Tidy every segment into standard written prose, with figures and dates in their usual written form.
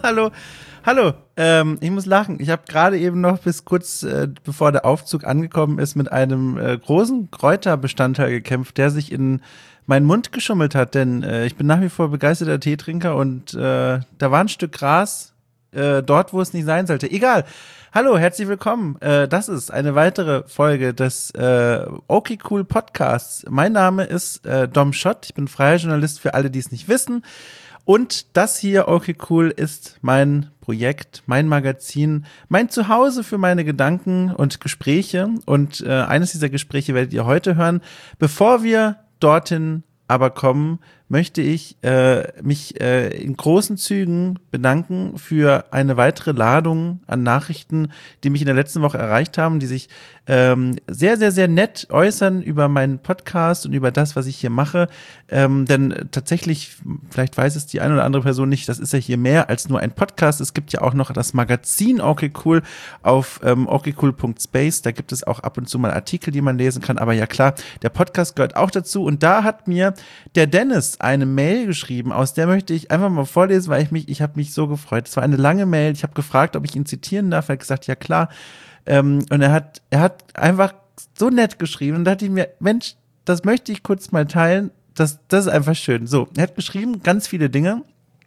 Hallo, hallo. Ich muss lachen. Ich habe gerade eben noch bis kurz bevor der Aufzug angekommen ist, mit einem großen Kräuterbestandteil gekämpft, der sich in meinen Mund geschummelt hat. Denn ich bin nach wie vor begeisterter Teetrinker und da war ein Stück Gras dort, wo es nicht sein sollte. Egal. Hallo, herzlich willkommen. Das ist eine weitere Folge des Okay Cool Podcasts. Mein Name ist Dom Schott. Ich bin freier Journalist für alle, die es nicht wissen. Und das hier, Okay Cool, ist mein Projekt, mein Magazin, mein Zuhause für meine Gedanken und Gespräche. Und eines dieser Gespräche werdet ihr heute hören. Bevor wir dorthin aber kommen, möchte ich mich in großen Zügen bedanken für eine weitere Ladung an Nachrichten, die mich in der letzten Woche erreicht haben, die sich sehr, sehr, sehr nett äußern über meinen Podcast und über das, was ich hier mache. Denn tatsächlich, vielleicht weiß es die eine oder andere Person nicht, das ist ja hier mehr als nur ein Podcast. Es gibt ja auch noch das Magazin Okay Cool auf okcool.space. Da gibt es auch ab und zu mal Artikel, die man lesen kann. Aber ja klar, der Podcast gehört auch dazu. Und da hat mir der Dennis eine Mail geschrieben, aus der möchte ich einfach mal vorlesen, weil ich habe mich so gefreut. Es war eine lange Mail. Ich habe gefragt, ob ich ihn zitieren darf. Er hat gesagt, ja klar. Und er hat einfach so nett geschrieben. Und da dachte ich mir, Mensch, das möchte ich kurz mal teilen. Das ist einfach schön. So, er hat geschrieben ganz viele Dinge.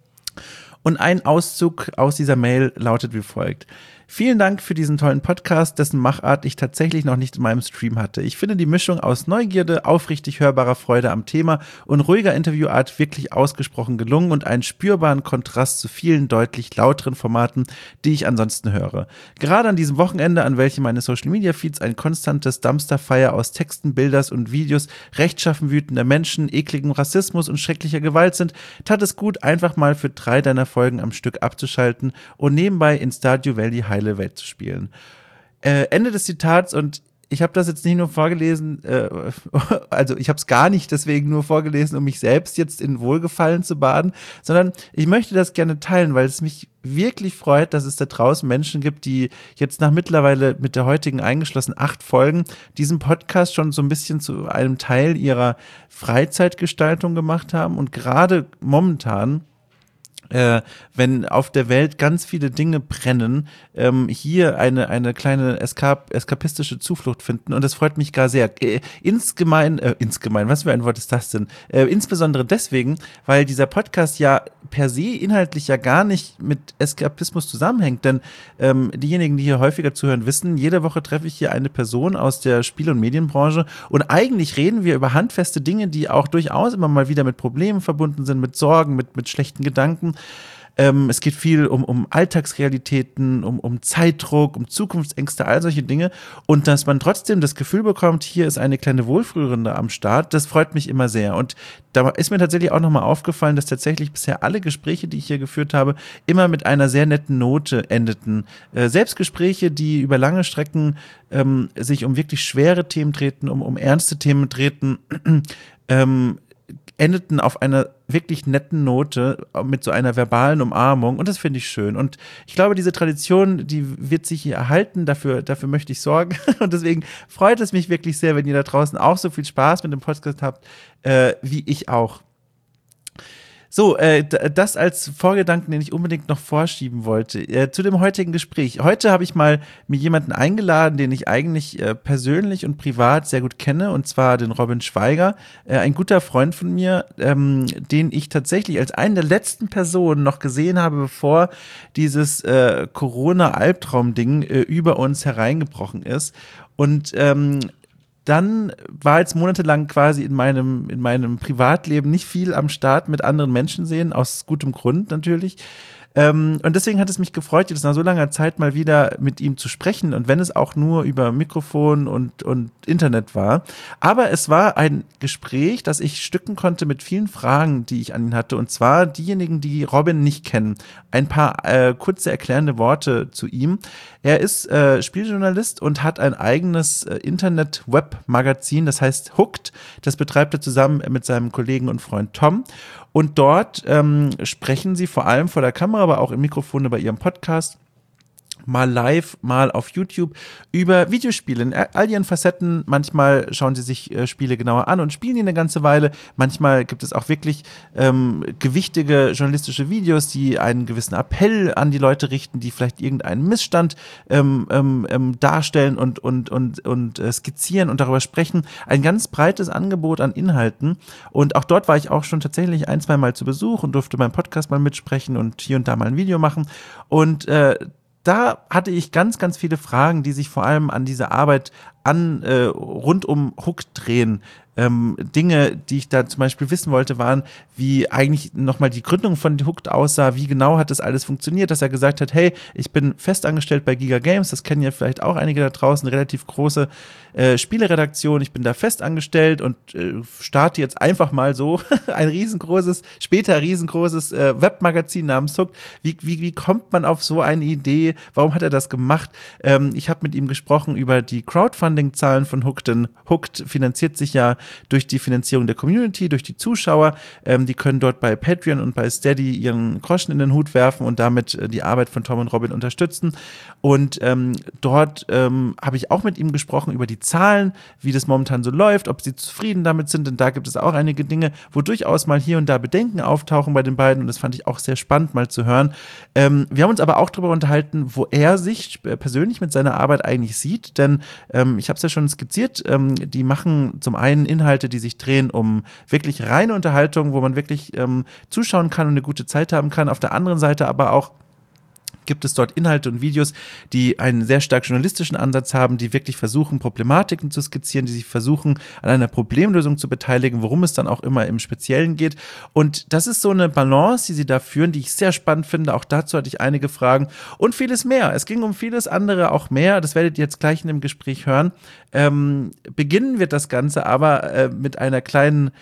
Und ein Auszug aus dieser Mail lautet wie folgt. Vielen Dank für diesen tollen Podcast, dessen Machart ich tatsächlich noch nicht in meinem Stream hatte. Ich finde die Mischung aus Neugierde, aufrichtig hörbarer Freude am Thema und ruhiger Interviewart wirklich ausgesprochen gelungen und einen spürbaren Kontrast zu vielen deutlich lauteren Formaten, die ich ansonsten höre. Gerade an diesem Wochenende, an welchem meine Social-Media-Feeds ein konstantes Dumpster-Fire aus Texten, Bildern und Videos rechtschaffen wütender Menschen, ekligem Rassismus und schrecklicher Gewalt sind, tat es gut, einfach mal für 3 deiner Folgen am Stück abzuschalten und nebenbei in Stardew Valley heile Welt zu spielen. Ende des Zitats, und ich habe das jetzt nicht nur vorgelesen, also ich habe es gar nicht deswegen nur vorgelesen, um mich selbst jetzt in Wohlgefallen zu baden, sondern ich möchte das gerne teilen, weil es mich wirklich freut, dass es da draußen Menschen gibt, die jetzt nach mittlerweile mit der heutigen eingeschlossen 8 Folgen diesen Podcast schon so ein bisschen zu einem Teil ihrer Freizeitgestaltung gemacht haben und gerade momentan wenn auf der Welt ganz viele Dinge brennen, hier eine kleine eskapistische Zuflucht finden. Und das freut mich gar sehr. Insgemein, was für ein Wort ist das denn? Insbesondere deswegen, weil dieser Podcast ja per se inhaltlich ja gar nicht mit Eskapismus zusammenhängt. Denn diejenigen, die hier häufiger zuhören, wissen, jede Woche treffe ich hier eine Person aus der Spiel- und Medienbranche. Und eigentlich reden wir über handfeste Dinge, die auch durchaus immer mal wieder mit Problemen verbunden sind, mit Sorgen, mit schlechten Gedanken. Es geht viel um Alltagsrealitäten, um Zeitdruck, um Zukunftsängste, all solche Dinge. Und dass man trotzdem das Gefühl bekommt, hier ist eine kleine Wohlfühlrunde am Start, das freut mich immer sehr. Und da ist mir tatsächlich auch nochmal aufgefallen, dass tatsächlich bisher alle Gespräche, die ich hier geführt habe, immer mit einer sehr netten Note endeten. Selbst Gespräche, die über lange Strecken sich um wirklich schwere Themen treten, um ernste Themen treten, endeten auf einer wirklich netten Note mit so einer verbalen Umarmung, und das finde ich schön. Und ich glaube, diese Tradition, die wird sich hier erhalten, dafür möchte ich sorgen, und deswegen freut es mich wirklich sehr, wenn ihr da draußen auch so viel Spaß mit dem Podcast habt, wie ich auch. So, das als Vorgedanken, den ich unbedingt noch vorschieben wollte. Zu dem heutigen Gespräch. Heute habe ich mal mir jemanden eingeladen, den ich eigentlich persönlich und privat sehr gut kenne, und zwar den Robin Schweiger, ein guter Freund von mir, den ich tatsächlich als einen der letzten Personen noch gesehen habe, bevor dieses Corona-Albtraum-Ding über uns hereingebrochen ist. Und dann war jetzt monatelang quasi in meinem Privatleben nicht viel am Start mit anderen Menschen sehen, aus gutem Grund natürlich. Und deswegen hat es mich gefreut, jetzt nach so langer Zeit mal wieder mit ihm zu sprechen, und wenn es auch nur über Mikrofon und Internet war. Aber es war ein Gespräch, das ich stücken konnte mit vielen Fragen, die ich an ihn hatte, und zwar diejenigen, die Robin nicht kennen. Ein paar kurze erklärende Worte zu ihm. Er ist Spieljournalist und hat ein eigenes Internet-Web-Magazin, das heißt Hooked. Das betreibt er zusammen mit seinem Kollegen und Freund Tom. Und dort sprechen sie vor allem vor der Kamera, aber auch im Mikrofon bei ihrem Podcast mal live, mal auf YouTube über Videospiele in all ihren Facetten. Manchmal schauen sie sich Spiele genauer an und spielen die eine ganze Weile. Manchmal gibt es auch wirklich gewichtige journalistische Videos, die einen gewissen Appell an die Leute richten, die vielleicht irgendeinen Missstand darstellen und skizzieren und darüber sprechen. Ein ganz breites Angebot an Inhalten. Und auch dort war ich auch schon tatsächlich 1-2 Mal zu Besuch und durfte beim Podcast mal mitsprechen und hier und da mal ein Video machen. Und da hatte ich ganz, ganz viele Fragen, die sich vor allem an diese Arbeit rund um Hook drehen. Dinge, die ich da zum Beispiel wissen wollte, waren, wie eigentlich nochmal die Gründung von Hooked aussah, wie genau hat das alles funktioniert, dass er gesagt hat, hey, ich bin festangestellt bei Giga Games, das kennen ja vielleicht auch einige da draußen, relativ große Spieleredaktion, ich bin da festangestellt und starte jetzt einfach mal so ein später riesengroßes Webmagazin namens Hooked. Wie kommt man auf so eine Idee? Warum hat er das gemacht? Ich habe mit ihm gesprochen über die Crowdfunding-Zahlen von Hooked, denn Hooked finanziert sich ja durch die Finanzierung der Community, durch die Zuschauer. Die können dort bei Patreon und bei Steady ihren Groschen in den Hut werfen und damit die Arbeit von Tom und Robin unterstützen. Und dort habe ich auch mit ihm gesprochen über die Zahlen, wie das momentan so läuft, ob sie zufrieden damit sind. Denn da gibt es auch einige Dinge, wo durchaus mal hier und da Bedenken auftauchen bei den beiden. Und das fand ich auch sehr spannend mal zu hören. Wir haben uns aber auch darüber unterhalten, wo er sich persönlich mit seiner Arbeit eigentlich sieht. Denn ich habe es ja schon skizziert, die machen zum einen Inhalte, die sich drehen um wirklich reine Unterhaltung, wo man wirklich zuschauen kann und eine gute Zeit haben kann. Auf der anderen Seite aber auch gibt es dort Inhalte und Videos, die einen sehr stark journalistischen Ansatz haben, die wirklich versuchen, Problematiken zu skizzieren, die sich versuchen, an einer Problemlösung zu beteiligen, worum es dann auch immer im Speziellen geht. Und das ist so eine Balance, die sie da führen, die ich sehr spannend finde. Auch dazu hatte ich einige Fragen und vieles mehr. Es ging um vieles andere auch mehr. Das werdet ihr jetzt gleich in dem Gespräch hören. Beginnen wird das Ganze aber mit einer kleinen,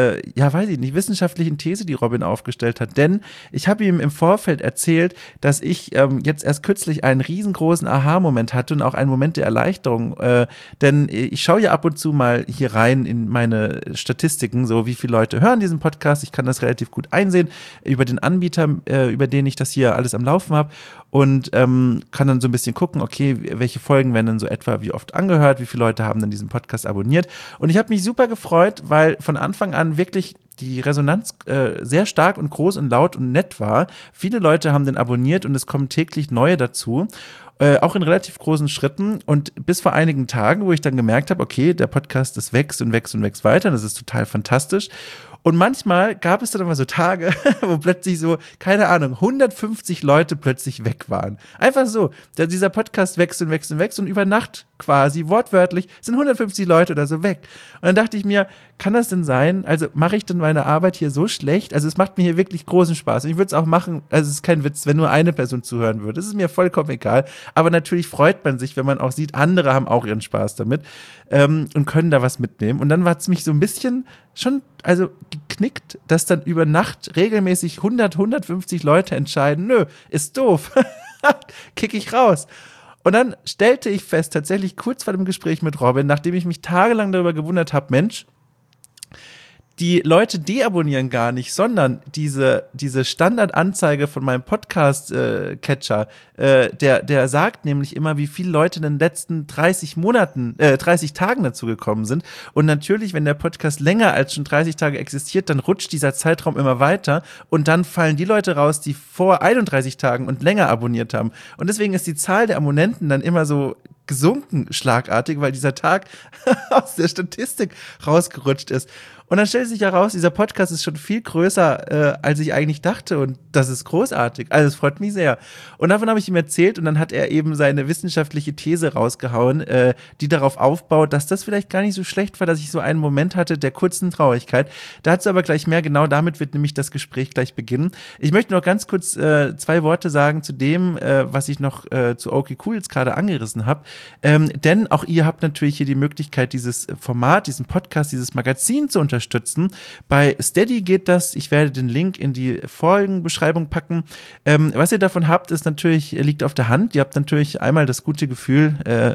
weiß ich nicht, wissenschaftlichen These, die Robin aufgestellt hat. Denn ich habe ihm im Vorfeld erzählt, dass ich jetzt erst kürzlich einen riesengroßen Aha-Moment hatte und auch einen Moment der Erleichterung. Denn ich schaue ja ab und zu mal hier rein in meine Statistiken, so wie viele Leute hören diesen Podcast. Ich kann das relativ gut einsehen über den Anbieter, über den ich das hier alles am Laufen habe. Und kann dann so ein bisschen gucken, okay, welche Folgen werden denn so etwa wie oft angehört, wie viele Leute haben denn diesen Podcast abonniert. Und ich habe mich super gefreut, weil von Anfang an wirklich die Resonanz sehr stark und groß und laut und nett war. Viele Leute haben den abonniert und es kommen täglich neue dazu. Auch in relativ großen Schritten und bis vor einigen Tagen, wo ich dann gemerkt habe, okay, der Podcast, das wächst und wächst und wächst weiter, das ist total fantastisch. Und manchmal gab es dann immer so Tage, wo plötzlich so, keine Ahnung, 150 Leute plötzlich weg waren. Einfach so, dieser Podcast wächst und wächst und wächst und über Nacht quasi, wortwörtlich, sind 150 Leute oder so weg. Und dann dachte ich mir, kann das denn sein? Also mache ich denn meine Arbeit hier so schlecht? Also es macht mir hier wirklich großen Spaß. Und ich würde es auch machen, also es ist kein Witz, wenn nur eine Person zuhören würde. Das ist mir vollkommen egal. Aber natürlich freut man sich, wenn man auch sieht, andere haben auch ihren Spaß damit und können da was mitnehmen. Und dann war es mich so ein bisschen schon, also geknickt, dass dann über Nacht regelmäßig 150 Leute entscheiden, nö, ist doof, kick ich raus. Und dann stellte ich fest, tatsächlich kurz vor dem Gespräch mit Robin, nachdem ich mich tagelang darüber gewundert habe, Mensch, die Leute deabonnieren gar nicht, sondern diese Standardanzeige von meinem Podcast-Catcher, der sagt nämlich immer, wie viele Leute in den letzten 30 Tagen dazu gekommen sind. Und natürlich, wenn der Podcast länger als schon 30 Tage existiert, dann rutscht dieser Zeitraum immer weiter und dann fallen die Leute raus, die vor 31 Tagen und länger abonniert haben. Und deswegen ist die Zahl der Abonnenten dann immer so gesunken schlagartig, weil dieser Tag aus der Statistik rausgerutscht ist. Und dann stellt sich heraus, dieser Podcast ist schon viel größer, als ich eigentlich dachte. Und das ist großartig. Also es freut mich sehr. Und davon habe ich ihm erzählt und dann hat er eben seine wissenschaftliche These rausgehauen, die darauf aufbaut, dass das vielleicht gar nicht so schlecht war, dass ich so einen Moment hatte der kurzen Traurigkeit. Dazu aber gleich mehr. Genau damit wird nämlich das Gespräch gleich beginnen. Ich möchte noch ganz kurz 2 Worte sagen zu dem, was ich noch zu Okay Cool jetzt gerade angerissen habe. Denn auch ihr habt natürlich hier die Möglichkeit, dieses Format, diesen Podcast, dieses Magazin zu unterstützen. unterstützen. Bei Steady geht das, ich werde den Link in die Folgenbeschreibung packen. Was ihr davon habt, ist natürlich, liegt auf der Hand. Ihr habt natürlich einmal das gute Gefühl,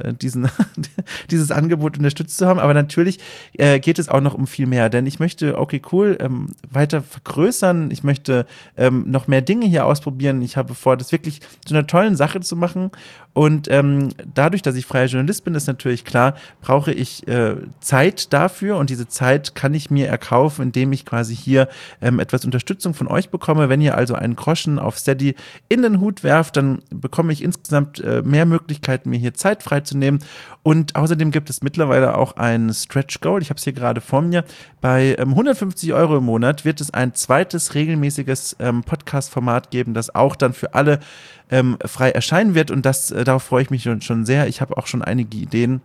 dieses Angebot unterstützt zu haben, aber natürlich geht es auch noch um viel mehr, denn ich möchte okay cool weiter vergrößern, ich möchte noch mehr Dinge hier ausprobieren, ich habe vor, das wirklich zu einer tollen Sache zu machen und dadurch, dass ich freier Journalist bin, ist natürlich klar, brauche ich Zeit dafür und diese Zeit kann ich mir erkaufen, indem ich quasi hier etwas Unterstützung von euch bekomme. Wenn ihr also einen Groschen auf Steady in den Hut werft, dann bekomme ich insgesamt mehr Möglichkeiten, mir hier Zeit freizunehmen. Und außerdem gibt es mittlerweile auch ein Stretch Goal. Ich habe es hier gerade vor mir. Bei 150 € im Monat wird es ein zweites regelmäßiges Podcast-Format geben, das auch dann für alle frei erscheinen wird. Und darauf freue ich mich schon sehr. Ich habe auch schon einige Ideen,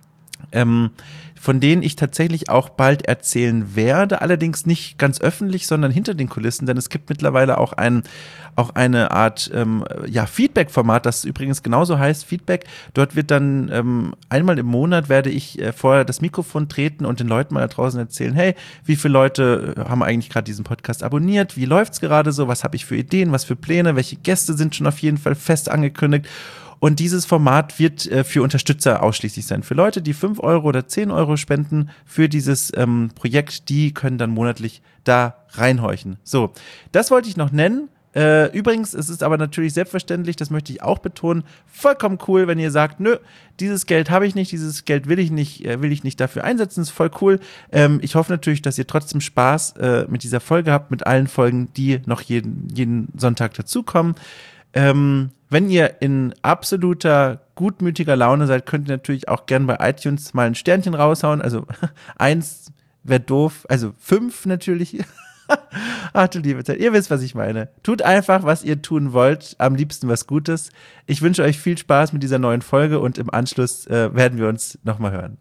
von denen ich tatsächlich auch bald erzählen werde, allerdings nicht ganz öffentlich, sondern hinter den Kulissen, denn es gibt mittlerweile auch eine Art Feedback-Format, das übrigens genauso heißt, Feedback. Dort wird dann einmal im Monat werde ich vor das Mikrofon treten und den Leuten mal da draußen erzählen, hey, wie viele Leute haben eigentlich gerade diesen Podcast abonniert, wie läuft's gerade so, was habe ich für Ideen, was für Pläne, welche Gäste sind schon auf jeden Fall fest angekündigt. Und dieses Format wird für Unterstützer ausschließlich sein. Für Leute, die 5 € oder 10 € spenden für dieses Projekt, die können dann monatlich da reinhorchen. So, das wollte ich noch nennen. Übrigens, es ist aber natürlich selbstverständlich, das möchte ich auch betonen, vollkommen cool, wenn ihr sagt, nö, dieses Geld habe ich nicht, dieses Geld will ich nicht dafür einsetzen, ist voll cool. Ich hoffe natürlich, dass ihr trotzdem Spaß mit dieser Folge habt, mit allen Folgen, die noch jeden Sonntag dazukommen. Wenn ihr in absoluter gutmütiger Laune seid, könnt ihr natürlich auch gern bei iTunes mal ein Sternchen raushauen. Also 1 wäre doof, also 5 natürlich. Ach du liebe Zeit, ihr wisst, was ich meine. Tut einfach, was ihr tun wollt, am liebsten was Gutes. Ich wünsche euch viel Spaß mit dieser neuen Folge und im Anschluss werden wir uns nochmal hören.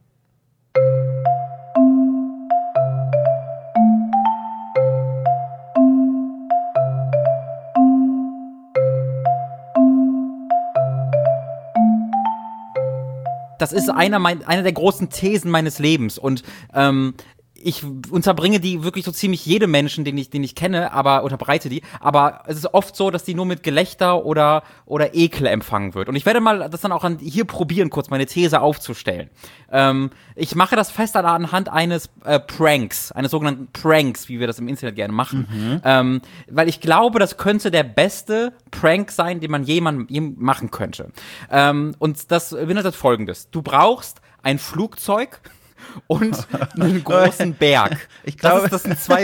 Das ist einer der großen Thesen meines Lebens und ich unterbringe die wirklich so ziemlich jedem Menschen, den ich kenne, aber unterbreite die. Aber es ist oft so, dass die nur mit Gelächter oder Ekel empfangen wird. Und ich werde mal das dann auch hier probieren, kurz meine These aufzustellen. Ich mache das fest anhand eines Pranks, eines sogenannten Pranks, wie wir das im Internet gerne machen. Weil ich glaube, das könnte der beste Prank sein, den man jemandem machen könnte. Und das beinhaltet Folgendes. Du brauchst ein Flugzeug und einen großen Berg. Ich glaube, das wären zwei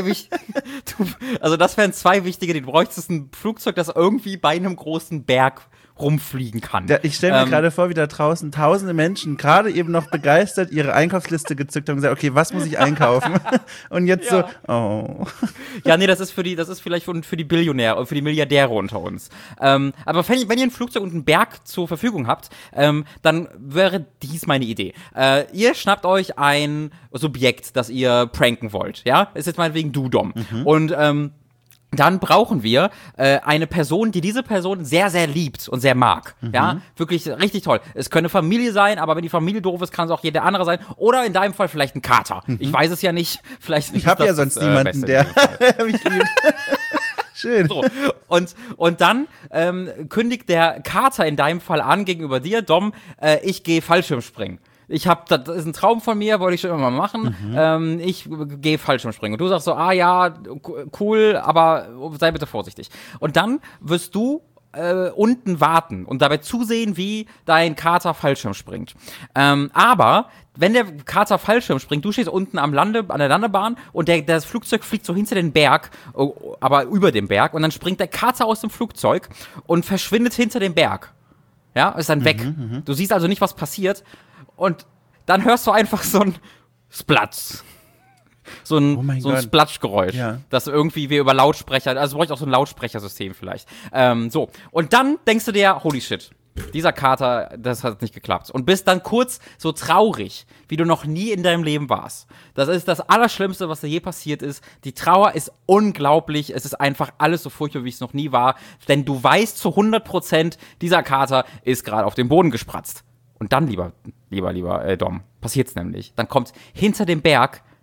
wichtige, du bräuchtest ein Flugzeug, das irgendwie bei einem großen Berg rumfliegen kann. Ja, ich stelle mir gerade vor, wie da draußen tausende Menschen gerade eben noch begeistert ihre Einkaufsliste gezückt haben und gesagt, okay, was muss ich einkaufen? Und jetzt so, oh. Ja, nee, das ist vielleicht für die Billionäre, für die Milliardäre unter uns. Aber wenn ihr ein Flugzeug und einen Berg zur Verfügung habt, dann wäre dies meine Idee. Ihr schnappt euch ein Subjekt, das ihr pranken wollt, ja? Ist jetzt meinetwegen du, Dom. Und dann brauchen wir eine Person, die diese Person sehr, sehr liebt und sehr mag. Ja, wirklich richtig toll. Es könnte Familie sein, aber wenn die Familie doof ist, kann es auch jeder andere sein. Oder in deinem Fall vielleicht ein Kater. Ich weiß es ja nicht. Vielleicht ich habe ja sonst niemanden, der mich liebt. Schön. So. Und dann kündigt der Kater in deinem Fall an gegenüber dir, Dom, ich gehe Fallschirmspringen. Das ist ein Traum von mir, wollte ich schon immer mal machen. Ich gehe Fallschirmspringen. Und du sagst so, ja, cool, aber sei bitte vorsichtig. Und dann wirst du unten warten und dabei zusehen, wie dein Kater Fallschirm springt. Aber wenn der Kater Fallschirm springt, du stehst unten an der Landebahn und das Flugzeug fliegt so hinter den Berg, aber über dem Berg, und dann springt der Kater aus dem Flugzeug und verschwindet hinter dem Berg. Ja, ist dann weg. Du siehst also nicht, was passiert. Und dann hörst du einfach so ein Splatz. So ein Splatschgeräusch. Ja. Das irgendwie wir über Lautsprecher, also bräuchte auch so ein Lautsprechersystem vielleicht. So. Und dann denkst du dir, holy shit, dieser Kater, das hat nicht geklappt. Und bist dann kurz so traurig, wie du noch nie in deinem Leben warst. Das ist das Allerschlimmste, was dir je passiert ist. Die Trauer ist unglaublich. Es ist einfach alles so furchtbar, wie es noch nie war. Denn du weißt zu 100%, dieser Kater ist gerade auf den Boden gespratzt. Und dann, lieber Dom, passiert's nämlich. Dann kommt hinter dem Berg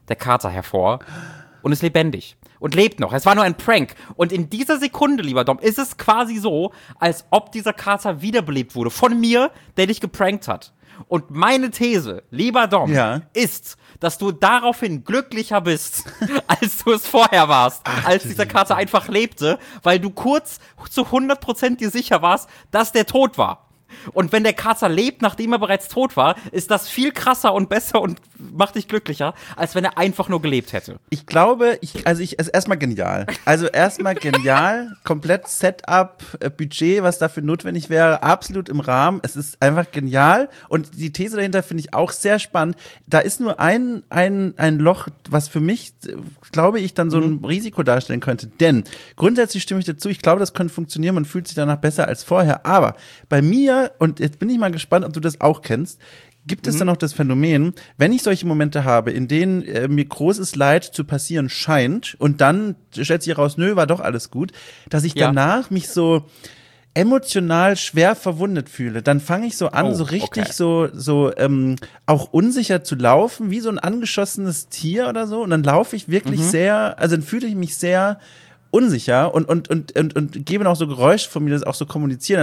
der Kater hervor und ist lebendig. Und lebt noch. Es war nur ein Prank. Und in dieser Sekunde, lieber Dom, ist es quasi so, als ob dieser Kater wiederbelebt wurde. Von mir, der dich geprankt hat. Und meine These, lieber Dom, ist, dass du daraufhin glücklicher bist, als du es vorher warst. Als dieser Kater einfach lebte, weil du kurz zu 100% dir sicher warst, dass der tot war. Und wenn der Kater lebt, nachdem er bereits tot war, ist das viel krasser und besser und macht dich glücklicher, als wenn er einfach nur gelebt hätte. Ich glaube, ist erstmal genial. Also erstmal genial, komplett Setup, Budget, was dafür notwendig wäre, absolut im Rahmen. Es ist einfach genial und die These dahinter finde ich auch sehr spannend. Da ist nur ein Loch, was für mich, glaube ich, dann so ein Risiko darstellen könnte. Denn grundsätzlich stimme ich dazu, ich glaube, das könnte funktionieren, man fühlt sich danach besser als vorher. Aber bei mir, und jetzt bin ich mal gespannt, ob du das auch kennst, gibt es dann noch das Phänomen, wenn ich solche Momente habe, in denen mir großes Leid zu passieren scheint und dann stellt sich heraus, nö, war doch alles gut, dass ich danach mich so emotional schwer verwundet fühle. Dann fange ich so an, so richtig auch unsicher zu laufen, wie so ein angeschossenes Tier oder so. Und dann laufe ich wirklich dann fühle ich mich sehr unsicher und gebe auch so Geräusche von mir, das auch so kommunizieren.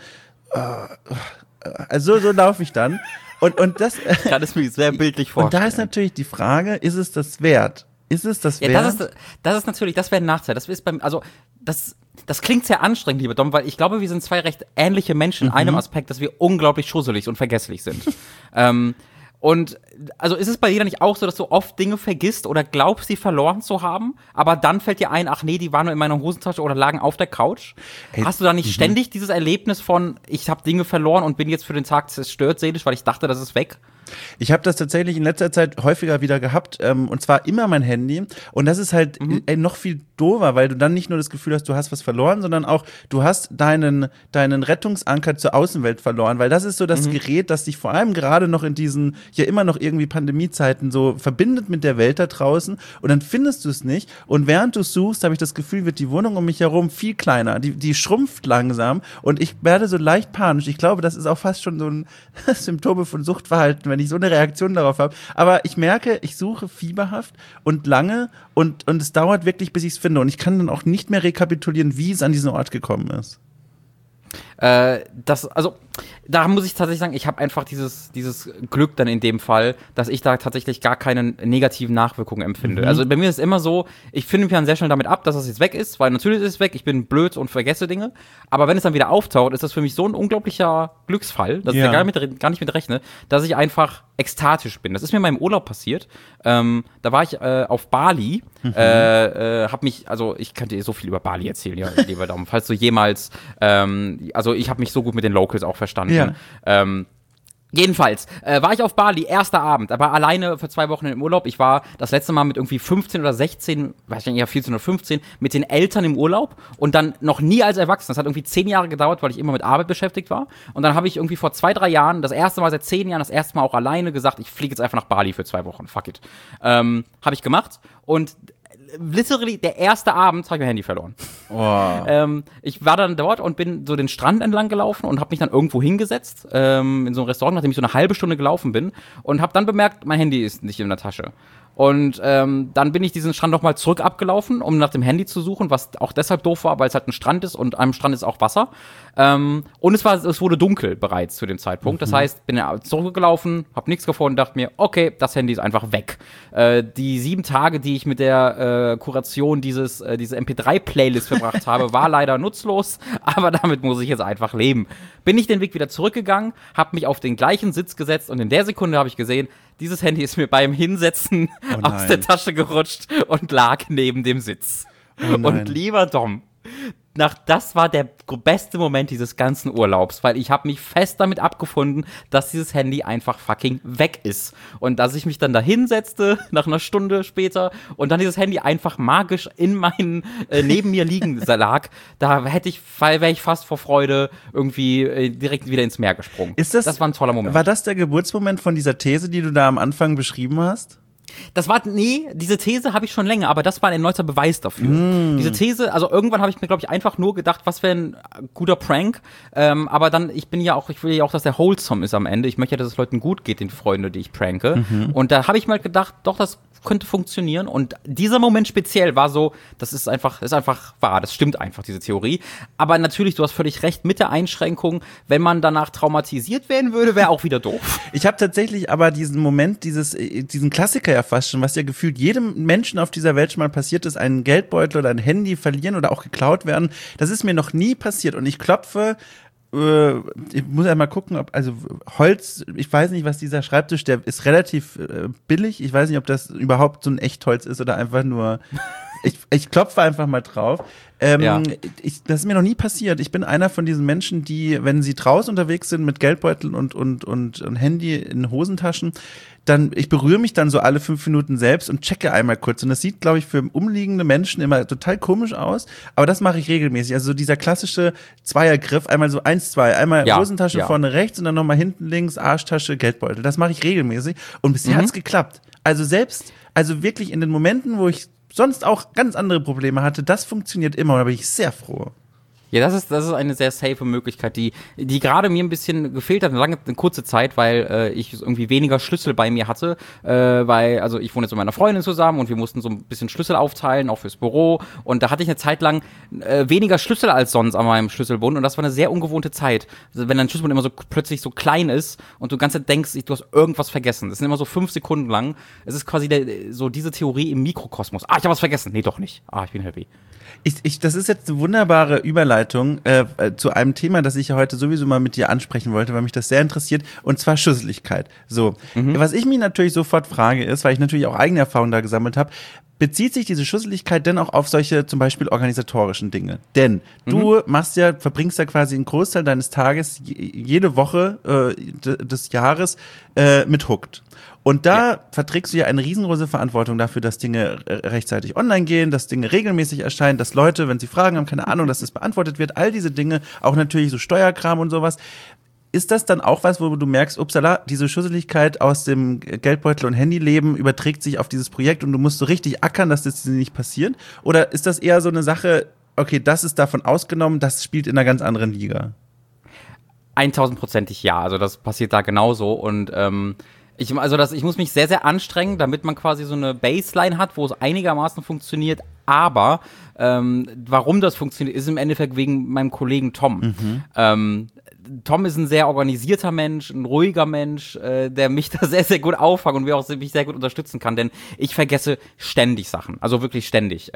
Also so laufe ich dann. Und das kann es mir sehr bildlich vorstellen. Und da ist natürlich die Frage, ist es das wert? Ist es das wert? Das ist natürlich, das wäre ein Nachteil. Das klingt sehr anstrengend, lieber Dom, weil ich glaube, wir sind zwei recht ähnliche Menschen in einem Aspekt, dass wir unglaublich schusselig und vergesslich sind. Und also ist es bei dir dann nicht auch so, dass du oft Dinge vergisst oder glaubst, sie verloren zu haben, aber dann fällt dir ein, ach nee, die waren nur in meiner Hosentasche oder lagen auf der Couch? Hast du da nicht ständig dieses Erlebnis von, ich habe Dinge verloren und bin jetzt für den Tag zerstört seelisch, weil ich dachte, das ist weg? Ich habe das tatsächlich in letzter Zeit häufiger wieder gehabt, und zwar immer mein Handy. Und das ist halt noch viel doofer, weil du dann nicht nur das Gefühl hast, du hast was verloren, sondern auch, du hast deinen Rettungsanker zur Außenwelt verloren, weil das ist so das Gerät, das dich vor allem gerade noch in diesen, ja immer noch irgendwie Pandemiezeiten so verbindet mit der Welt da draußen und dann findest du es nicht und während du suchst, habe ich das Gefühl, wird die Wohnung um mich herum viel kleiner, die schrumpft langsam und ich werde so leicht panisch. Ich glaube, das ist auch fast schon so ein Symptome von Suchtverhalten, wenn ich so eine Reaktion darauf habe. Aber ich merke, ich suche fieberhaft und lange und es dauert wirklich, bis ich es finde. Und ich kann dann auch nicht mehr rekapitulieren, wie es an diesen Ort gekommen ist. Da muss ich tatsächlich sagen, ich habe einfach dieses Glück dann in dem Fall, dass ich da tatsächlich gar keine negativen Nachwirkungen empfinde. Also bei mir ist es immer so, ich finde mich dann sehr schnell damit ab, dass es jetzt weg ist, weil natürlich ist es weg, ich bin blöd und vergesse Dinge, aber wenn es dann wieder auftaucht, ist das für mich so ein unglaublicher Glücksfall, dass ich da gar nicht mit rechne, dass ich einfach ekstatisch bin. Das ist mir in meinem Urlaub passiert. Da war ich auf Bali, ich könnte dir so viel über Bali erzählen, ja, lieber Daumen, falls du jemals, ich habe mich so gut mit den Locals auch verstanden. Ja. Jedenfalls war ich auf Bali, erster Abend, aber alleine für 2 Wochen im Urlaub. Ich war das letzte Mal mit irgendwie 15 oder 16, wahrscheinlich eher 14 oder 15, mit den Eltern im Urlaub und dann noch nie als Erwachsener. Das hat irgendwie 10 Jahre gedauert, weil ich immer mit Arbeit beschäftigt war. Und dann habe ich irgendwie vor 2-3 Jahren, das erste Mal seit 10 Jahren, das erste Mal auch alleine gesagt, ich fliege jetzt einfach nach Bali für 2 Wochen, fuck it. Habe ich gemacht und literally der erste Abend habe ich mein Handy verloren. Oh. Ich war dann dort und bin so den Strand entlang gelaufen und habe mich dann irgendwo hingesetzt, in so ein Restaurant, nachdem ich so eine halbe Stunde gelaufen bin und habe dann bemerkt, mein Handy ist nicht in der Tasche. Und dann bin ich diesen Strand nochmal zurück abgelaufen, um nach dem Handy zu suchen, was auch deshalb doof war, weil es halt ein Strand ist und am Strand ist auch Wasser. Und es wurde dunkel bereits zu dem Zeitpunkt. Das heißt, bin ja zurückgelaufen, habe nichts gefunden, dachte mir, okay, das Handy ist einfach weg. Die 7 Tage, die ich mit der Kuration diese MP3-Playlist verbracht habe, war leider nutzlos, aber damit muss ich jetzt einfach leben. Bin ich den Weg wieder zurückgegangen, habe mich auf den gleichen Sitz gesetzt und in der Sekunde habe ich gesehen, dieses Handy ist mir beim Hinsetzen aus der Tasche gerutscht und lag neben dem Sitz. Und lieber Dom, das war der beste Moment dieses ganzen Urlaubs, weil ich habe mich fest damit abgefunden, dass dieses Handy einfach fucking weg ist. Und dass ich mich dann da hinsetzte, nach einer Stunde später, und dann dieses Handy einfach magisch neben mir liegen lag, wäre ich fast vor Freude irgendwie direkt wieder ins Meer gesprungen. Das war ein toller Moment. War das der Geburtsmoment von dieser These, die du da am Anfang beschrieben hast? Diese These habe ich schon länger, aber das war ein erneuter Beweis dafür. Diese These, also irgendwann habe ich mir, glaube ich, einfach nur gedacht, was wäre ein guter Prank, aber dann, ich will ja auch, dass der wholesome ist am Ende. Ich möchte ja, dass es Leuten gut geht, den Freunden, die ich pranke. Und da habe ich mal gedacht, doch, das könnte funktionieren. Und dieser Moment speziell war so, das ist einfach wahr, das stimmt einfach, diese Theorie. Aber natürlich, du hast völlig recht, mit der Einschränkung, wenn man danach traumatisiert werden würde, wäre auch wieder doof. Ich habe tatsächlich aber diesen Moment, diesen Klassiker ja fast schon, was ja gefühlt jedem Menschen auf dieser Welt schon mal passiert ist, einen Geldbeutel oder ein Handy verlieren oder auch geklaut werden. Das ist mir noch nie passiert und ich klopfe. Ich muss einmal gucken, also Holz, ich weiß nicht, was dieser Schreibtisch, der ist relativ billig. Ich weiß nicht, ob das überhaupt so ein Echtholz ist oder einfach nur. Ich klopfe einfach mal drauf. Das ist mir noch nie passiert. Ich bin einer von diesen Menschen, die, wenn sie draußen unterwegs sind mit Geldbeuteln und Handy in Hosentaschen, ich berühre mich dann so alle 5 Minuten selbst und checke einmal kurz. Und das sieht, glaube ich, für umliegende Menschen immer total komisch aus. Aber das mache ich regelmäßig. Also so dieser klassische Zweiergriff, einmal so 1, 2, einmal Hosentasche vorne rechts und dann nochmal hinten links, Arschtasche, Geldbeutel. Das mache ich regelmäßig. Und bisher hat's geklappt. Also wirklich in den Momenten, wo ich sonst auch ganz andere Probleme hatte, das funktioniert immer und da bin ich sehr froh. Ja, das ist eine sehr safe Möglichkeit, die gerade mir ein bisschen gefehlt hat, eine kurze Zeit, weil ich irgendwie weniger Schlüssel bei mir hatte, also ich wohne jetzt mit meiner Freundin zusammen und wir mussten so ein bisschen Schlüssel aufteilen, auch fürs Büro, und da hatte ich eine Zeit lang weniger Schlüssel als sonst an meinem Schlüsselbund und das war eine sehr ungewohnte Zeit, also wenn dein Schlüsselbund immer so plötzlich so klein ist und du ganz denkst, du hast irgendwas vergessen. Das sind immer so 5 Sekunden lang. Es ist quasi so diese Theorie im Mikrokosmos. Ich habe was vergessen. Nee, doch nicht. Ich bin happy. Das ist jetzt eine wunderbare Überleitung zu einem Thema, das ich ja heute sowieso mal mit dir ansprechen wollte, weil mich das sehr interessiert, und zwar Schusseligkeit. So, was ich mich natürlich sofort frage ist, weil ich natürlich auch eigene Erfahrungen da gesammelt habe, bezieht sich diese Schusseligkeit denn auch auf solche zum Beispiel organisatorischen Dinge? Denn du verbringst ja quasi einen Großteil deines Tages jede Woche des Jahres mit Hooked. Und da verträgst du ja eine riesengroße Verantwortung dafür, dass Dinge rechtzeitig online gehen, dass Dinge regelmäßig erscheinen, dass Leute, wenn sie Fragen haben, keine Ahnung, dass das beantwortet wird, all diese Dinge, auch natürlich so Steuerkram und sowas. Ist das dann auch was, wo du merkst, upsala, diese Schusseligkeit aus dem Geldbeutel- und Handyleben überträgt sich auf dieses Projekt und du musst so richtig ackern, dass das nicht passiert? Oder ist das eher so eine Sache, okay, das ist davon ausgenommen, das spielt in einer ganz anderen Liga? 1000%ig ja, also das passiert da genauso und ich muss mich sehr, sehr anstrengen, damit man quasi so eine Baseline hat, wo es einigermaßen funktioniert, aber warum das funktioniert, ist im Endeffekt wegen meinem Kollegen Tom. Tom ist ein sehr organisierter Mensch, ein ruhiger Mensch, der mich da sehr, sehr gut auffangen und mich sehr gut unterstützen kann, denn ich vergesse ständig Sachen, also wirklich ständig.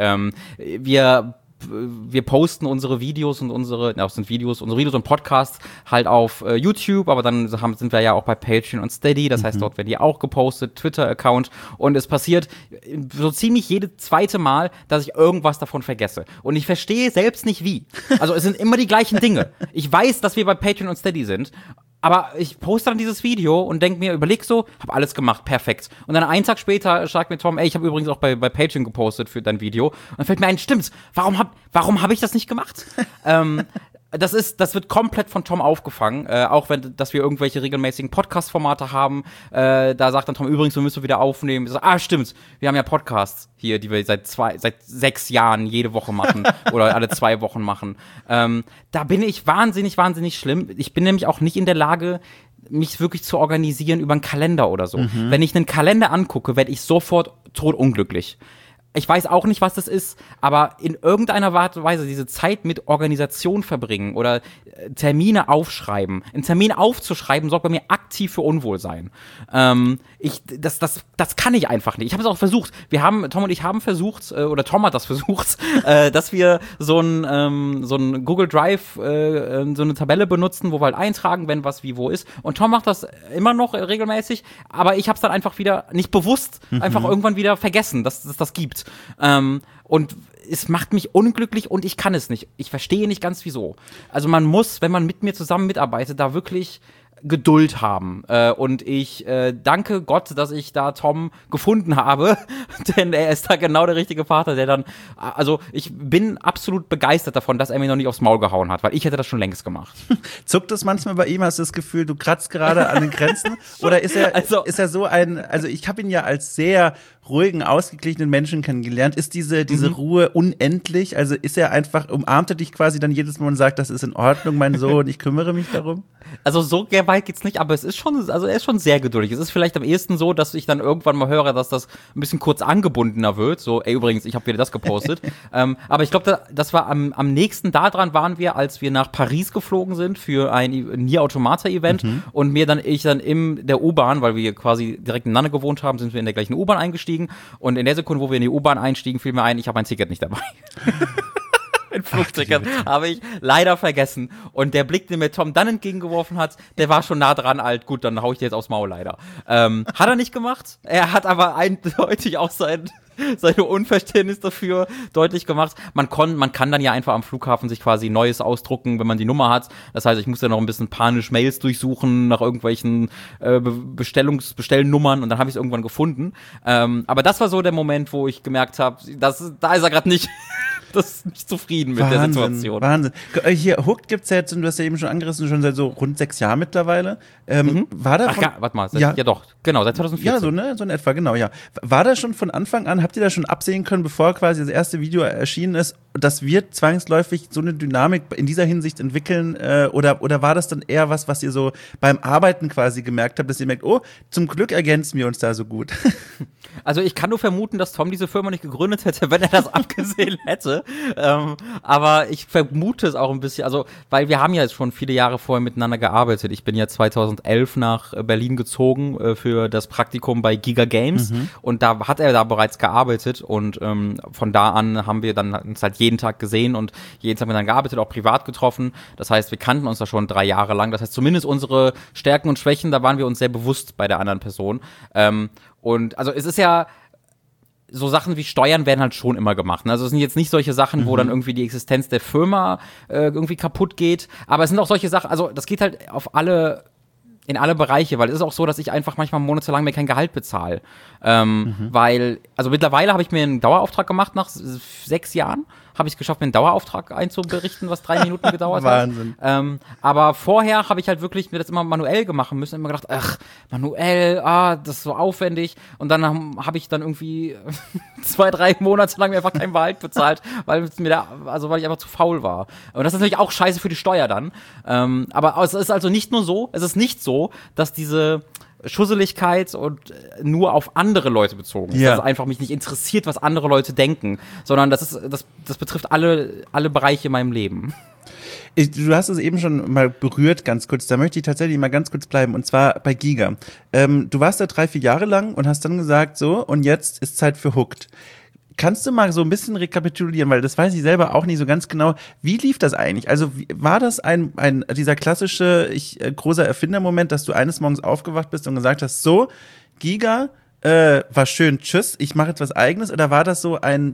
Wir posten unsere Videos und unsere Videos und Podcasts halt auf YouTube, aber dann sind wir ja auch bei Patreon und Steady, das heißt, dort werden die auch gepostet, Twitter-Account, und es passiert so ziemlich jede zweite Mal, dass ich irgendwas davon vergesse. Und ich verstehe selbst nicht wie. Also es sind immer die gleichen Dinge. Ich weiß, dass wir bei Patreon und Steady sind, aber ich poste dann dieses Video und überleg so, hab alles gemacht, perfekt. Und dann einen Tag später sagt mir Tom, ich habe übrigens auch bei Patreon gepostet für dein Video. Und dann fällt mir ein, stimmt's, warum hab ich das nicht gemacht? Das wird komplett von Tom aufgefangen, auch dass wir irgendwelche regelmäßigen Podcast-Formate haben. Da sagt dann Tom, übrigens, wir müssen wieder aufnehmen. Ich sage, stimmt, wir haben ja Podcasts hier, die wir seit 6 Jahren jede Woche machen oder alle 2 Wochen machen. Da bin ich wahnsinnig, wahnsinnig schlimm. Ich bin nämlich auch nicht in der Lage, mich wirklich zu organisieren über einen Kalender oder so. Wenn ich einen Kalender angucke, werde ich sofort totunglücklich. Ich weiß auch nicht, was das ist, aber in irgendeiner Art und Weise diese Zeit mit Organisation verbringen oder Termine aufschreiben. Einen Termin aufzuschreiben sorgt bei mir aktiv für Unwohlsein. Das kann ich einfach nicht. Ich habe es auch versucht. Tom und ich haben versucht, oder Tom hat das versucht, dass wir so ein Google Drive, so eine Tabelle benutzen, wo wir halt eintragen, wenn was wie wo ist. Und Tom macht das immer noch regelmäßig, aber ich habe es dann einfach wieder nicht bewusst, einfach irgendwann wieder vergessen, dass es das gibt. Und es macht mich unglücklich und ich kann es nicht. Ich verstehe nicht ganz wieso. Also man muss, wenn man mit mir zusammen mitarbeitet, da wirklich Geduld haben. Und ich danke Gott, dass ich da Tom gefunden habe, denn er ist da genau der richtige Vater, der dann, also ich bin absolut begeistert davon, dass er mir noch nicht aufs Maul gehauen hat, weil ich hätte das schon längst gemacht. Zuckt es manchmal bei ihm? Hast du das Gefühl, du kratzt gerade an den Grenzen? Oder ist er so ein, also ich habe ihn ja als sehr ruhigen, ausgeglichenen Menschen kennengelernt. Ist diese Ruhe unendlich? Also ist er einfach, umarmt er dich quasi dann jedes Mal und sagt, das ist in Ordnung, mein Sohn, ich kümmere mich darum? Also so weit geht's nicht, aber es ist schon, also er ist schon sehr geduldig. Es ist vielleicht am ehesten so, dass ich dann irgendwann mal höre, dass das ein bisschen kurz angebundener wird. So, ey, übrigens, ich habe wieder das gepostet. Aber ich glaube, das war am nächsten daran waren wir, als wir nach Paris geflogen sind für ein Nier Automata-Event und ich dann in der U-Bahn, weil wir quasi direkt nebeneinander gewohnt haben, sind wir in der gleichen U-Bahn eingestiegen und in der Sekunde, wo wir in die U-Bahn einstiegen, fiel mir ein, ich habe mein Ticket nicht dabei. Ein Flugticket habe ich leider vergessen. Und der Blick, den mir Tom dann entgegengeworfen hat, der war schon nah dran, gut, dann hau ich dir jetzt aufs Maul leider. Hat er nicht gemacht. Er hat aber eindeutig auch seine Unverständnis dafür deutlich gemacht. Man kann dann ja einfach am Flughafen sich quasi Neues ausdrucken, wenn man die Nummer hat. Das heißt, ich musste noch ein bisschen panisch Mails durchsuchen nach irgendwelchen Bestellnummern und dann habe ich es irgendwann gefunden. Aber das war so der Moment, wo ich gemerkt habe, da ist er gerade nicht zufrieden mit der Situation. Wahnsinn. Hier, Hooked gibt's ja jetzt, und du hast ja eben schon angerissen, schon seit so rund 6 Jahren mittlerweile. War da warte mal, ja doch, genau, seit 2014. Ja, so in etwa, genau, ja. War da schon von Anfang an, habt ihr da schon absehen können, bevor quasi das erste Video erschienen ist, das wird zwangsläufig so eine Dynamik in dieser Hinsicht entwickeln, oder war das dann eher was ihr so beim Arbeiten quasi gemerkt habt, dass ihr merkt, oh, zum Glück ergänzen wir uns da so gut? Also ich kann nur vermuten, dass Tom diese Firma nicht gegründet hätte, wenn er das abgesehen hätte. Aber ich vermute es auch ein bisschen, also weil wir haben ja jetzt schon viele Jahre vorher miteinander gearbeitet. Ich bin ja 2011 nach Berlin gezogen für das Praktikum bei Giga Games und da hat er da bereits gearbeitet und von da an haben wir dann uns halt jeden Tag gesehen und jeden Tag miteinander gearbeitet, auch privat getroffen. Das heißt, wir kannten uns da schon 3 Jahre lang. Das heißt, zumindest unsere Stärken und Schwächen, da waren wir uns sehr bewusst bei der anderen Person. Und also es ist ja so Sachen wie Steuern werden halt schon immer gemacht. Ne? Also es sind jetzt nicht solche Sachen, wo dann irgendwie die Existenz der Firma irgendwie kaputt geht. Aber es sind auch solche Sachen, also das geht halt in alle Bereiche, weil es ist auch so, dass ich einfach manchmal monatelang mir kein Gehalt bezahle. Weil, also mittlerweile habe ich mir einen Dauerauftrag gemacht nach 6 Jahren. Habe ich es geschafft, mir einen Dauerauftrag einzuberichten, was 3 Minuten gedauert hat. Wahnsinn. Aber vorher habe ich halt wirklich mir das immer manuell gemacht müssen. Immer gedacht, manuell, das ist so aufwendig. Und dann habe ich dann irgendwie 2, 3 Monate lang mir einfach kein Gehalt bezahlt, weil ich einfach zu faul war. Und das ist natürlich auch scheiße für die Steuer dann. Aber es ist also nicht nur so, es ist nicht so, dass diese Schusseligkeit und nur auf andere Leute bezogen ist. Ja. Dass es einfach mich nicht interessiert, was andere Leute denken, sondern das betrifft alle Bereiche in meinem Leben. Du hast es eben schon mal berührt, ganz kurz. Da möchte ich tatsächlich mal ganz kurz bleiben. Und zwar bei Giga. Du warst da 3, 4 Jahre lang und hast dann gesagt, so, und jetzt ist Zeit für Hooked. Kannst du mal so ein bisschen rekapitulieren, weil das weiß ich selber auch nicht so ganz genau. Wie lief das eigentlich? Also war das dieser klassische, großer Erfindermoment, dass du eines Morgens aufgewacht bist und gesagt hast, so, Giga, war schön, tschüss, ich mache jetzt was Eigenes? Oder war das so ein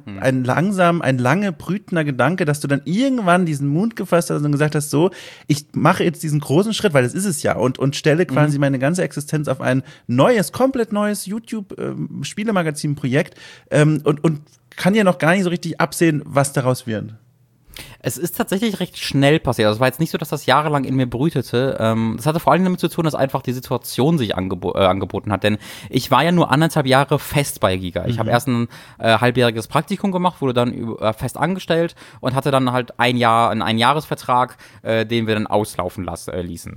lange brütender Gedanke, dass du dann irgendwann diesen Mut gefasst hast und gesagt hast, so, ich mache jetzt diesen großen Schritt, weil das ist es ja, und stelle quasi meine ganze Existenz auf ein komplett neues YouTube-Spielemagazin-Projekt und kann ja noch gar nicht so richtig absehen, was daraus wird. Es ist tatsächlich recht schnell passiert. Also es war jetzt nicht so, dass das jahrelang in mir brütete. Das hatte vor allem damit zu tun, dass einfach die Situation sich angeboten hat. Denn ich war ja nur 1,5 Jahre fest bei Giga. Ich habe erst ein halbjähriges Praktikum gemacht, wurde dann fest angestellt und hatte dann halt einen Einjahresvertrag, den wir dann auslaufen ließen.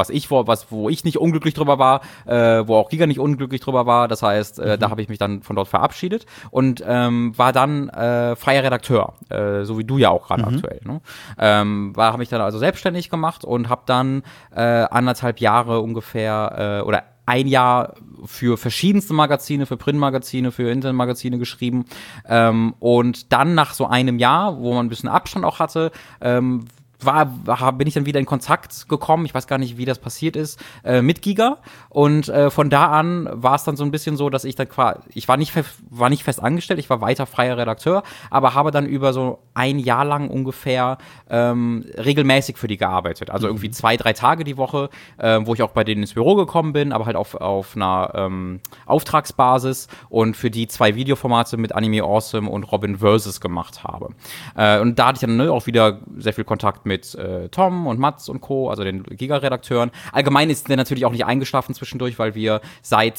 Wo ich nicht unglücklich drüber war, wo auch Giga nicht unglücklich drüber war. Das heißt, da habe ich mich dann von dort verabschiedet und war dann freier Redakteur, so wie du ja auch gerade aktuell. Ne? Habe ich dann also selbstständig gemacht und habe dann 1,5 Jahre ungefähr oder 1 Jahr für verschiedenste Magazine, für Printmagazine, für Internetmagazine geschrieben und dann nach so einem Jahr, wo man ein bisschen Abstand auch hatte, bin ich dann wieder in Kontakt gekommen, ich weiß gar nicht, wie das passiert ist, mit Giga. Und von da an war es dann so ein bisschen so, dass ich dann ich war nicht fest angestellt, ich war weiter freier Redakteur, aber habe dann über so ein Jahr lang ungefähr regelmäßig für die gearbeitet. Also irgendwie 2-3 Tage die Woche, wo ich auch bei denen ins Büro gekommen bin, aber halt auf einer Auftragsbasis und für die 2 Videoformate mit Anime Awesome und Robin Versus gemacht habe. Und da hatte ich dann auch wieder sehr viel Kontakt mit Tom und Mats und Co., also den Giga-Redakteuren. Allgemein ist der natürlich auch nicht eingeschlafen zwischendurch, weil wir seit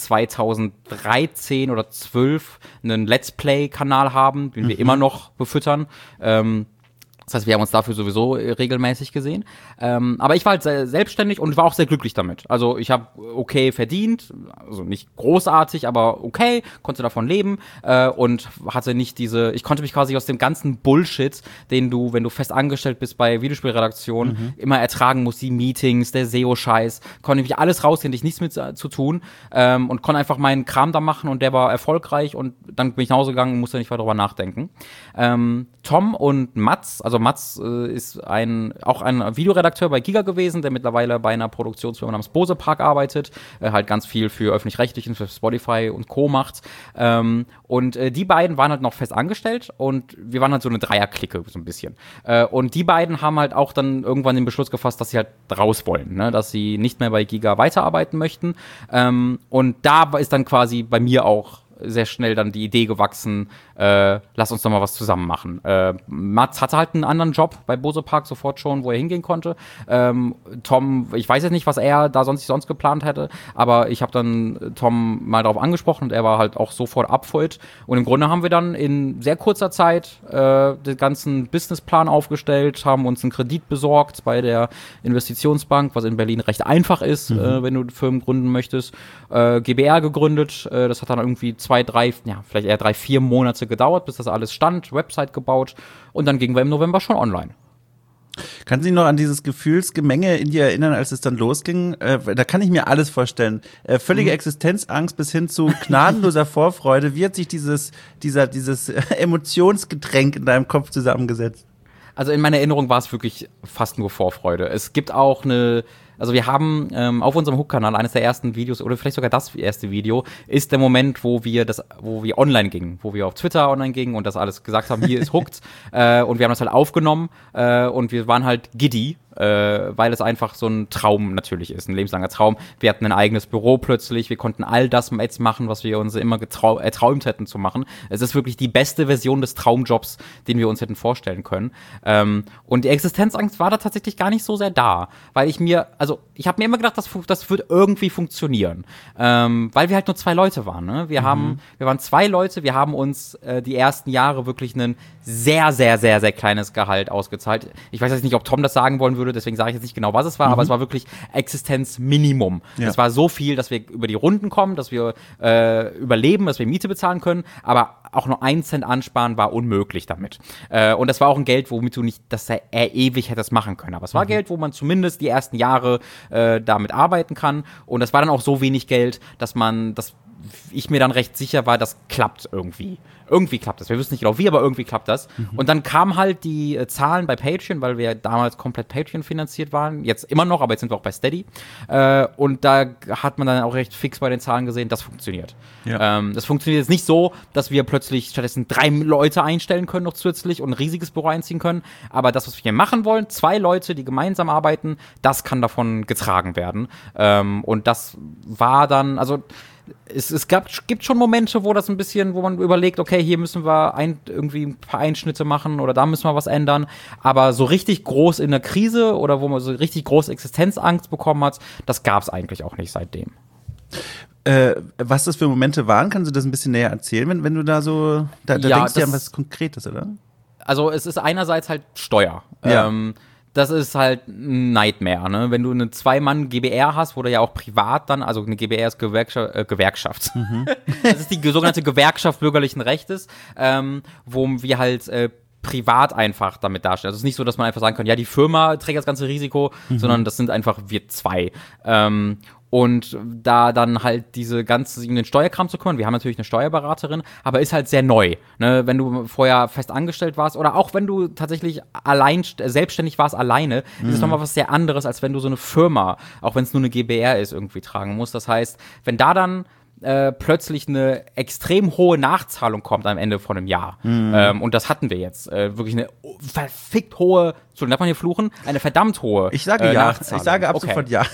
2013 oder 12 einen Let's Play-Kanal haben, den wir immer noch befüttern. Das heißt, wir haben uns dafür sowieso regelmäßig gesehen. Aber ich war halt selbstständig und war auch sehr glücklich damit. Also ich habe okay verdient, also nicht großartig, aber okay, konnte davon leben und hatte nicht ich konnte mich quasi aus dem ganzen Bullshit, den du, wenn du fest angestellt bist bei Videospielredaktionen, immer ertragen musst, die Meetings, der SEO-Scheiß, konnte ich mich alles rausgehen, hatte ich nichts mit zu tun und konnte einfach meinen Kram da machen und der war erfolgreich und dann bin ich nach Hause gegangen und musste nicht weiter darüber nachdenken. Tom und Mats, also Mats ist auch ein Videoredakteur bei Giga gewesen, der mittlerweile bei einer Produktionsfirma namens Bose Park arbeitet, halt ganz viel für Öffentlich-Rechtlichen, für Spotify und Co. macht. Und die beiden waren halt noch fest angestellt und wir waren halt so eine Dreierklicke, so ein bisschen. Und die beiden haben halt auch dann irgendwann den Beschluss gefasst, dass sie halt raus wollen, ne? Dass sie nicht mehr bei Giga weiterarbeiten möchten. Und da ist dann quasi bei mir auch sehr schnell dann die Idee gewachsen, lass uns doch mal was zusammen machen. Mats hatte halt einen anderen Job bei Bose Park sofort schon, wo er hingehen konnte. Tom, ich weiß jetzt nicht, was er da sonst geplant hätte, aber ich habe dann Tom mal darauf angesprochen und er war halt auch sofort up for it. Und im Grunde haben wir dann in sehr kurzer Zeit den ganzen Businessplan aufgestellt, haben uns einen Kredit besorgt bei der Investitionsbank, was in Berlin recht einfach ist, wenn du Firmen gründen möchtest. GbR gegründet, das hat dann irgendwie 3-4 Monate gedauert, bis das alles stand, Website gebaut und dann gingen wir im November schon online. Kannst du dich noch an dieses Gefühlsgemenge in dir erinnern, als es dann losging? Da kann ich mir alles vorstellen. Völlige Existenzangst bis hin zu gnadenloser Vorfreude. Wie hat sich dieses Emotionsgetränk in deinem Kopf zusammengesetzt? Also in meiner Erinnerung war es wirklich fast nur Vorfreude. Es gibt auch also wir haben auf unserem Hook-Kanal eines der ersten Videos oder vielleicht sogar das erste Video ist der Moment, wo wir online gingen, wo wir auf Twitter online gingen und das alles gesagt haben, hier ist Hooked und wir haben das halt aufgenommen und wir waren halt giddy, weil es einfach so ein Traum natürlich ist, ein lebenslanger Traum. Wir hatten ein eigenes Büro plötzlich, wir konnten all das jetzt machen, was wir uns immer erträumt hätten zu machen. Es ist wirklich die beste Version des Traumjobs, den wir uns hätten vorstellen können. Und die Existenzangst war da tatsächlich gar nicht so sehr da, weil ich habe mir immer gedacht, das wird irgendwie funktionieren, weil wir halt nur 2 Leute waren. Ne? Wir waren 2 Leute, wir haben uns die ersten Jahre wirklich ein sehr, sehr, sehr, sehr kleines Gehalt ausgezahlt. Ich weiß jetzt nicht, ob Tom das sagen wollen würde, deswegen sage ich jetzt nicht genau, was es war, aber es war wirklich Existenzminimum. Ja. Es war so viel, dass wir über die Runden kommen, dass wir überleben, dass wir Miete bezahlen können, aber auch nur 1 Cent ansparen war unmöglich damit. Und das war auch ein Geld, womit du nicht das ewig hättest machen können. Aber es war Geld, wo man zumindest die ersten Jahre damit arbeiten kann. Und das war dann auch so wenig Geld, dass ich mir dann recht sicher war, das klappt irgendwie. Irgendwie klappt das. Wir wissen nicht genau wie, aber irgendwie klappt das. Und dann kamen halt die Zahlen bei Patreon, weil wir damals komplett Patreon finanziert waren. Jetzt immer noch, aber jetzt sind wir auch bei Steady. Und da hat man dann auch recht fix bei den Zahlen gesehen, das funktioniert. Ja. Das funktioniert jetzt nicht so, dass wir plötzlich stattdessen 3 Leute einstellen können noch zusätzlich und ein riesiges Büro einziehen können. Aber das, was wir hier machen wollen, 2 Leute, die gemeinsam arbeiten, das kann davon getragen werden. Und das war dann, also es gibt schon Momente, wo man überlegt, okay, hier müssen wir irgendwie ein paar Einschnitte machen oder da müssen wir was ändern, aber so richtig groß in der Krise oder wo man so richtig große Existenzangst bekommen hat, das gab es eigentlich auch nicht seitdem. Was das für Momente waren, kannst du das ein bisschen näher erzählen, wenn du da so, da denkst du ja an was Konkretes, oder? Also es ist einerseits halt Steuer. Ja. Das ist halt ein Nightmare, ne? Wenn du eine 2-Mann-GbR hast, wo du ja auch privat dann, also eine GbR ist Gewerkschaft. Das ist die sogenannte Gewerkschaft bürgerlichen Rechtes, wo wir halt privat einfach damit darstellen. Also es ist nicht so, dass man einfach sagen kann, ja, die Firma trägt das ganze Risiko, sondern das sind einfach wir 2. und da dann halt diese ganze, um den Steuerkram zu kümmern. Wir haben natürlich eine Steuerberaterin, aber ist halt sehr neu. Ne? Wenn du vorher fest angestellt warst oder auch wenn du tatsächlich selbstständig warst alleine, ist es nochmal was sehr anderes, als wenn du so eine Firma, auch wenn es nur eine GbR ist, irgendwie tragen musst. Das heißt, wenn da dann plötzlich eine extrem hohe Nachzahlung kommt am Ende von einem Jahr. Und das hatten wir jetzt. Wirklich eine verfickt hohe, Entschuldigung, darf man hier fluchen? Eine verdammt hohe Ich sage ja. Nachzahlung. Ich sage ab sofort ja.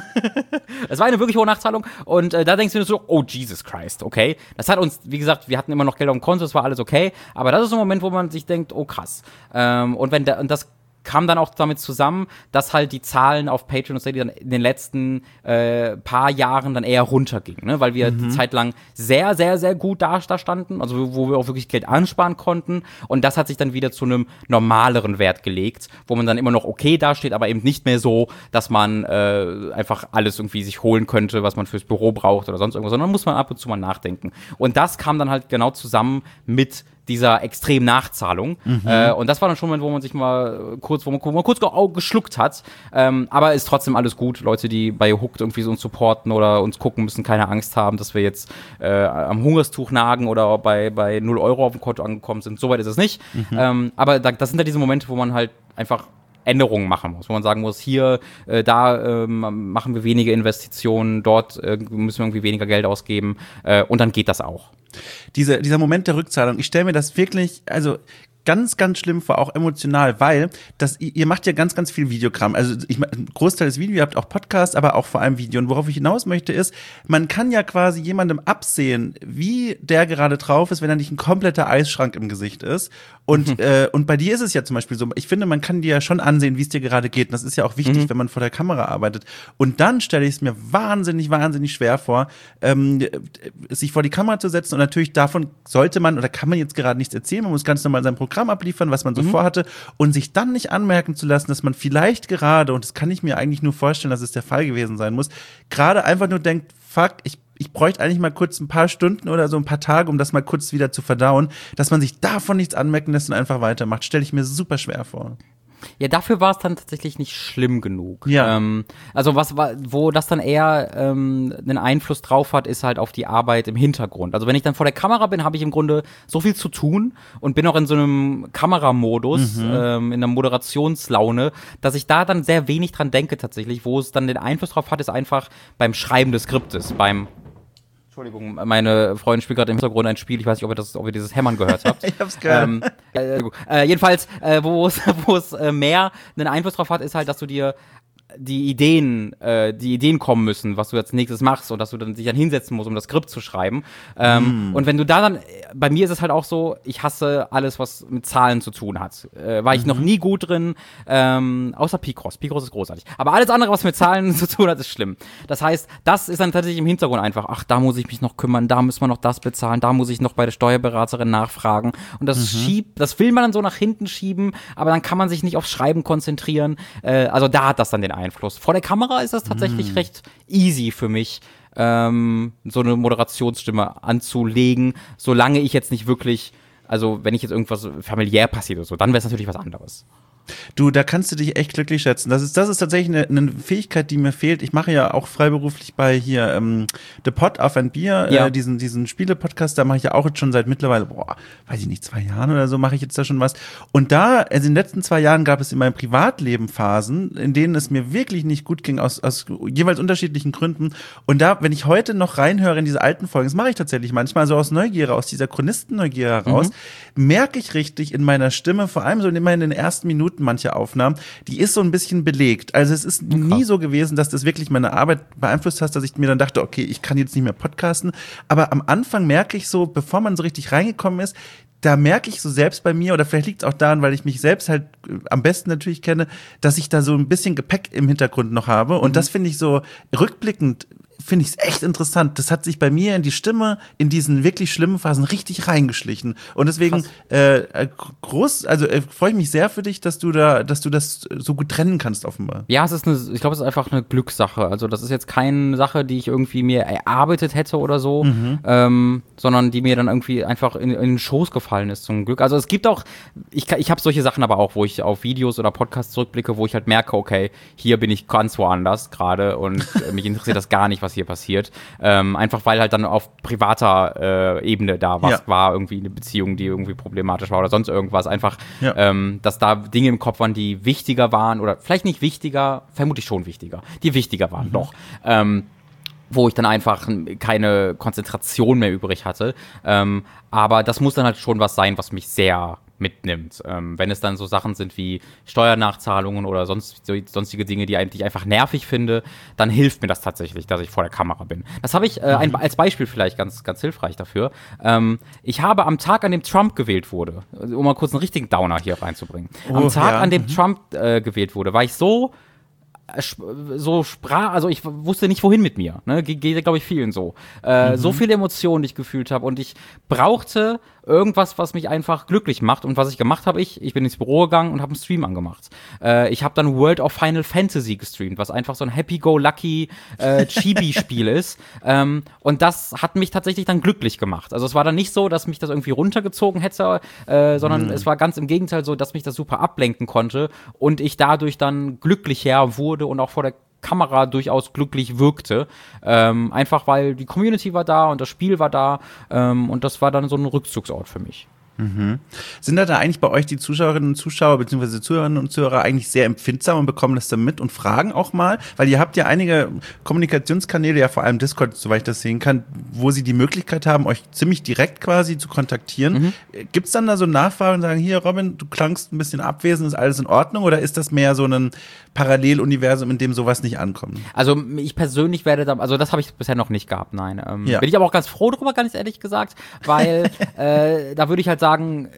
Es war eine wirklich hohe Nachzahlung und da denkst du dir so, oh Jesus Christ, okay. Das hat uns, wie gesagt, wir hatten immer noch Geld auf dem Konto, das war alles okay, aber das ist so ein Moment, wo man sich denkt, oh krass. Und das kam dann auch damit zusammen, dass halt die Zahlen auf Patreon und Steady dann in den letzten paar Jahren dann eher runtergingen, ne? Weil wir die Zeit lang sehr, sehr, sehr gut da standen, also wo wir auch wirklich Geld ansparen konnten und das hat sich dann wieder zu einem normaleren Wert gelegt, wo man dann immer noch okay dasteht, aber eben nicht mehr so, dass man einfach alles irgendwie sich holen könnte, was man fürs Büro braucht oder sonst irgendwas, sondern muss man ab und zu mal nachdenken. Und das kam dann halt genau zusammen mit dieser extremen Nachzahlung. Und das war dann schon ein Moment, wo man sich mal kurz geschluckt hat. Aber ist trotzdem alles gut. Leute, die bei Hooked irgendwie so uns supporten oder uns gucken, müssen keine Angst haben, dass wir jetzt am Hungerstuch nagen oder bei 0 Euro auf dem Konto angekommen sind. Soweit ist es nicht. Aber das sind ja diese Momente, wo man halt einfach Änderungen machen muss, wo man sagen muss, hier, da machen wir wenige Investitionen, dort müssen wir irgendwie weniger Geld ausgeben und dann geht das auch. Dieser Moment der Rückzahlung, ich stelle mir das wirklich, also ganz, ganz schlimm vor, auch emotional, weil ihr macht ja ganz, ganz viel Videokram. Also ein Großteil ist Video, ihr habt auch Podcast, aber auch vor allem Video. Und worauf ich hinaus möchte ist, man kann ja quasi jemandem absehen, wie der gerade drauf ist, wenn er nicht ein kompletter Eisschrank im Gesicht ist. Und bei dir ist es ja zum Beispiel so, ich finde, man kann dir ja schon ansehen, wie es dir gerade geht. Und das ist ja auch wichtig, wenn man vor der Kamera arbeitet. Und dann stelle ich es mir wahnsinnig, wahnsinnig schwer vor, sich vor die Kamera zu setzen. Und natürlich davon sollte man oder kann man jetzt gerade nichts erzählen. Man muss ganz normal sein Programm abliefern, was man so vorhatte. Und sich dann nicht anmerken zu lassen, dass man vielleicht gerade, und das kann ich mir eigentlich nur vorstellen, dass es der Fall gewesen sein muss, gerade einfach nur denkt, fuck, ich bräuchte eigentlich mal kurz ein paar Stunden oder so ein paar Tage, um das mal kurz wieder zu verdauen, dass man sich davon nichts anmerken lässt und einfach weitermacht. Stelle ich mir super schwer vor. Ja, dafür war es dann tatsächlich nicht schlimm genug. Ja. Also wo das dann eher einen Einfluss drauf hat, ist halt auf die Arbeit im Hintergrund. Also wenn ich dann vor der Kamera bin, habe ich im Grunde so viel zu tun und bin auch in so einem Kameramodus, in einer Moderationslaune, dass ich da dann sehr wenig dran denke tatsächlich. Wo es dann den Einfluss drauf hat, ist einfach beim Schreiben des Skriptes, Entschuldigung, meine Freundin spielt gerade im Hintergrund ein Spiel. Ich weiß nicht, ob ihr dieses Hämmern gehört habt. Ich hab's gehört. Jedenfalls, wo es mehr einen Einfluss drauf hat, ist halt, dass du dir die Ideen kommen müssen, was du als nächstes machst und dass du dann dich dann hinsetzen musst, um das Skript zu schreiben. Und wenn du da dann, bei mir ist es halt auch so, ich hasse alles, was mit Zahlen zu tun hat. War ich noch nie gut drin, außer Picross. Picross ist großartig. Aber alles andere, was mit Zahlen zu tun hat, ist schlimm. Das heißt, das ist dann tatsächlich im Hintergrund einfach, ach, da muss ich mich noch kümmern, da müssen wir noch das bezahlen, da muss ich noch bei der Steuerberaterin nachfragen. Und das das will man dann so nach hinten schieben, aber dann kann man sich nicht aufs Schreiben konzentrieren. Also da hat das dann den Einfluss. Vor der Kamera ist das tatsächlich recht easy für mich, so eine Moderationsstimme anzulegen, solange ich jetzt nicht wirklich, also wenn ich jetzt irgendwas familiär passiert oder so, dann wäre es natürlich was anderes. Du, da kannst du dich echt glücklich schätzen. Das ist tatsächlich eine Fähigkeit, die mir fehlt. Ich mache ja auch freiberuflich bei hier The Pot auf ein Bier, diesen Spiele-Podcast, da mache ich ja auch jetzt schon seit mittlerweile, weiß ich nicht, 2 Jahren oder so mache ich jetzt da schon was. Und da, also in den letzten 2 Jahren gab es in meinem Privatleben Phasen, in denen es mir wirklich nicht gut ging, aus jeweils unterschiedlichen Gründen. Und da, wenn ich heute noch reinhöre in diese alten Folgen, das mache ich tatsächlich manchmal so aus Neugier, aus dieser Chronisten-Neugier heraus, merke ich richtig in meiner Stimme, vor allem so immer in den ersten Minuten manche Aufnahmen, die ist so ein bisschen belegt. Also es ist nie so gewesen, dass das wirklich meine Arbeit beeinflusst hat, dass ich mir dann dachte, okay, ich kann jetzt nicht mehr podcasten. Aber am Anfang merke ich so, bevor man so richtig reingekommen ist, da merke ich so selbst bei mir, oder vielleicht liegt es auch daran, weil ich mich selbst halt am besten natürlich kenne, dass ich da so ein bisschen Gepäck im Hintergrund noch habe. Und das finde ich so rückblickend finde ich es echt interessant. Das hat sich bei mir in die Stimme in diesen wirklich schlimmen Phasen richtig reingeschlichen. Und deswegen freue ich mich sehr für dich, dass du das so gut trennen kannst, offenbar. Ja, ich glaube, es ist einfach eine Glückssache. Also das ist jetzt keine Sache, die ich irgendwie mir erarbeitet hätte oder so, sondern die mir dann irgendwie einfach in den Schoß gefallen ist, zum Glück. Also es gibt auch, ich habe solche Sachen aber auch, wo ich auf Videos oder Podcasts zurückblicke, wo ich halt merke, okay, hier bin ich ganz woanders gerade und mich interessiert das gar nicht, was hier passiert. Einfach weil halt dann auf privater Ebene da was war, irgendwie eine Beziehung, die irgendwie problematisch war oder sonst irgendwas. Einfach, dass da Dinge im Kopf waren, die wichtiger waren oder vielleicht nicht wichtiger, vermutlich schon wichtiger, die wichtiger waren, doch. Wo ich dann einfach keine Konzentration mehr übrig hatte. Aber das muss dann halt schon was sein, was mich sehr mitnimmt. Wenn es dann so Sachen sind wie Steuernachzahlungen oder sonstige Dinge, die ich einfach nervig finde, dann hilft mir das tatsächlich, dass ich vor der Kamera bin. Das habe ich als Beispiel vielleicht ganz, ganz hilfreich dafür. Ich habe am Tag, an dem Trump gewählt wurde, um mal kurz einen richtigen Downer hier reinzubringen, am Tag, an dem Trump gewählt wurde, war ich also ich wusste nicht, wohin mit mir. Ne? Geht, glaube ich, vielen so. So viele Emotionen, die ich gefühlt habe. Und ich brauchte irgendwas, was mich einfach glücklich macht. Und was ich gemacht habe, ich bin ins Büro gegangen und habe einen Stream angemacht. Ich habe dann World of Final Fantasy gestreamt, was einfach so ein Happy-Go-Lucky Chibi-Spiel ist. Und das hat mich tatsächlich dann glücklich gemacht. Also es war dann nicht so, dass mich das irgendwie runtergezogen hätte, sondern es war ganz im Gegenteil so, dass mich das super ablenken konnte und ich dadurch dann glücklicher wurde und auch vor der Kamera durchaus glücklich wirkte. Einfach weil die Community war da und das Spiel war da und das war dann so ein Rückzugsort für mich. Sind da eigentlich bei euch die Zuschauerinnen und Zuschauer bzw. Zuhörerinnen und Zuhörer eigentlich sehr empfindsam und bekommen das dann mit und fragen auch mal? Weil ihr habt ja einige Kommunikationskanäle, ja vor allem Discord, soweit ich das sehen kann, wo sie die Möglichkeit haben, euch ziemlich direkt quasi zu kontaktieren. Gibt's dann da so Nachfragen und sagen, hier Robin, du klangst ein bisschen abwesend, ist alles in Ordnung? Oder ist das mehr so ein Paralleluniversum, in dem sowas nicht ankommt? Also ich persönlich also das habe ich bisher noch nicht gehabt, nein. Bin ich aber auch ganz froh drüber, ganz ehrlich gesagt, weil da würde ich halt sagen,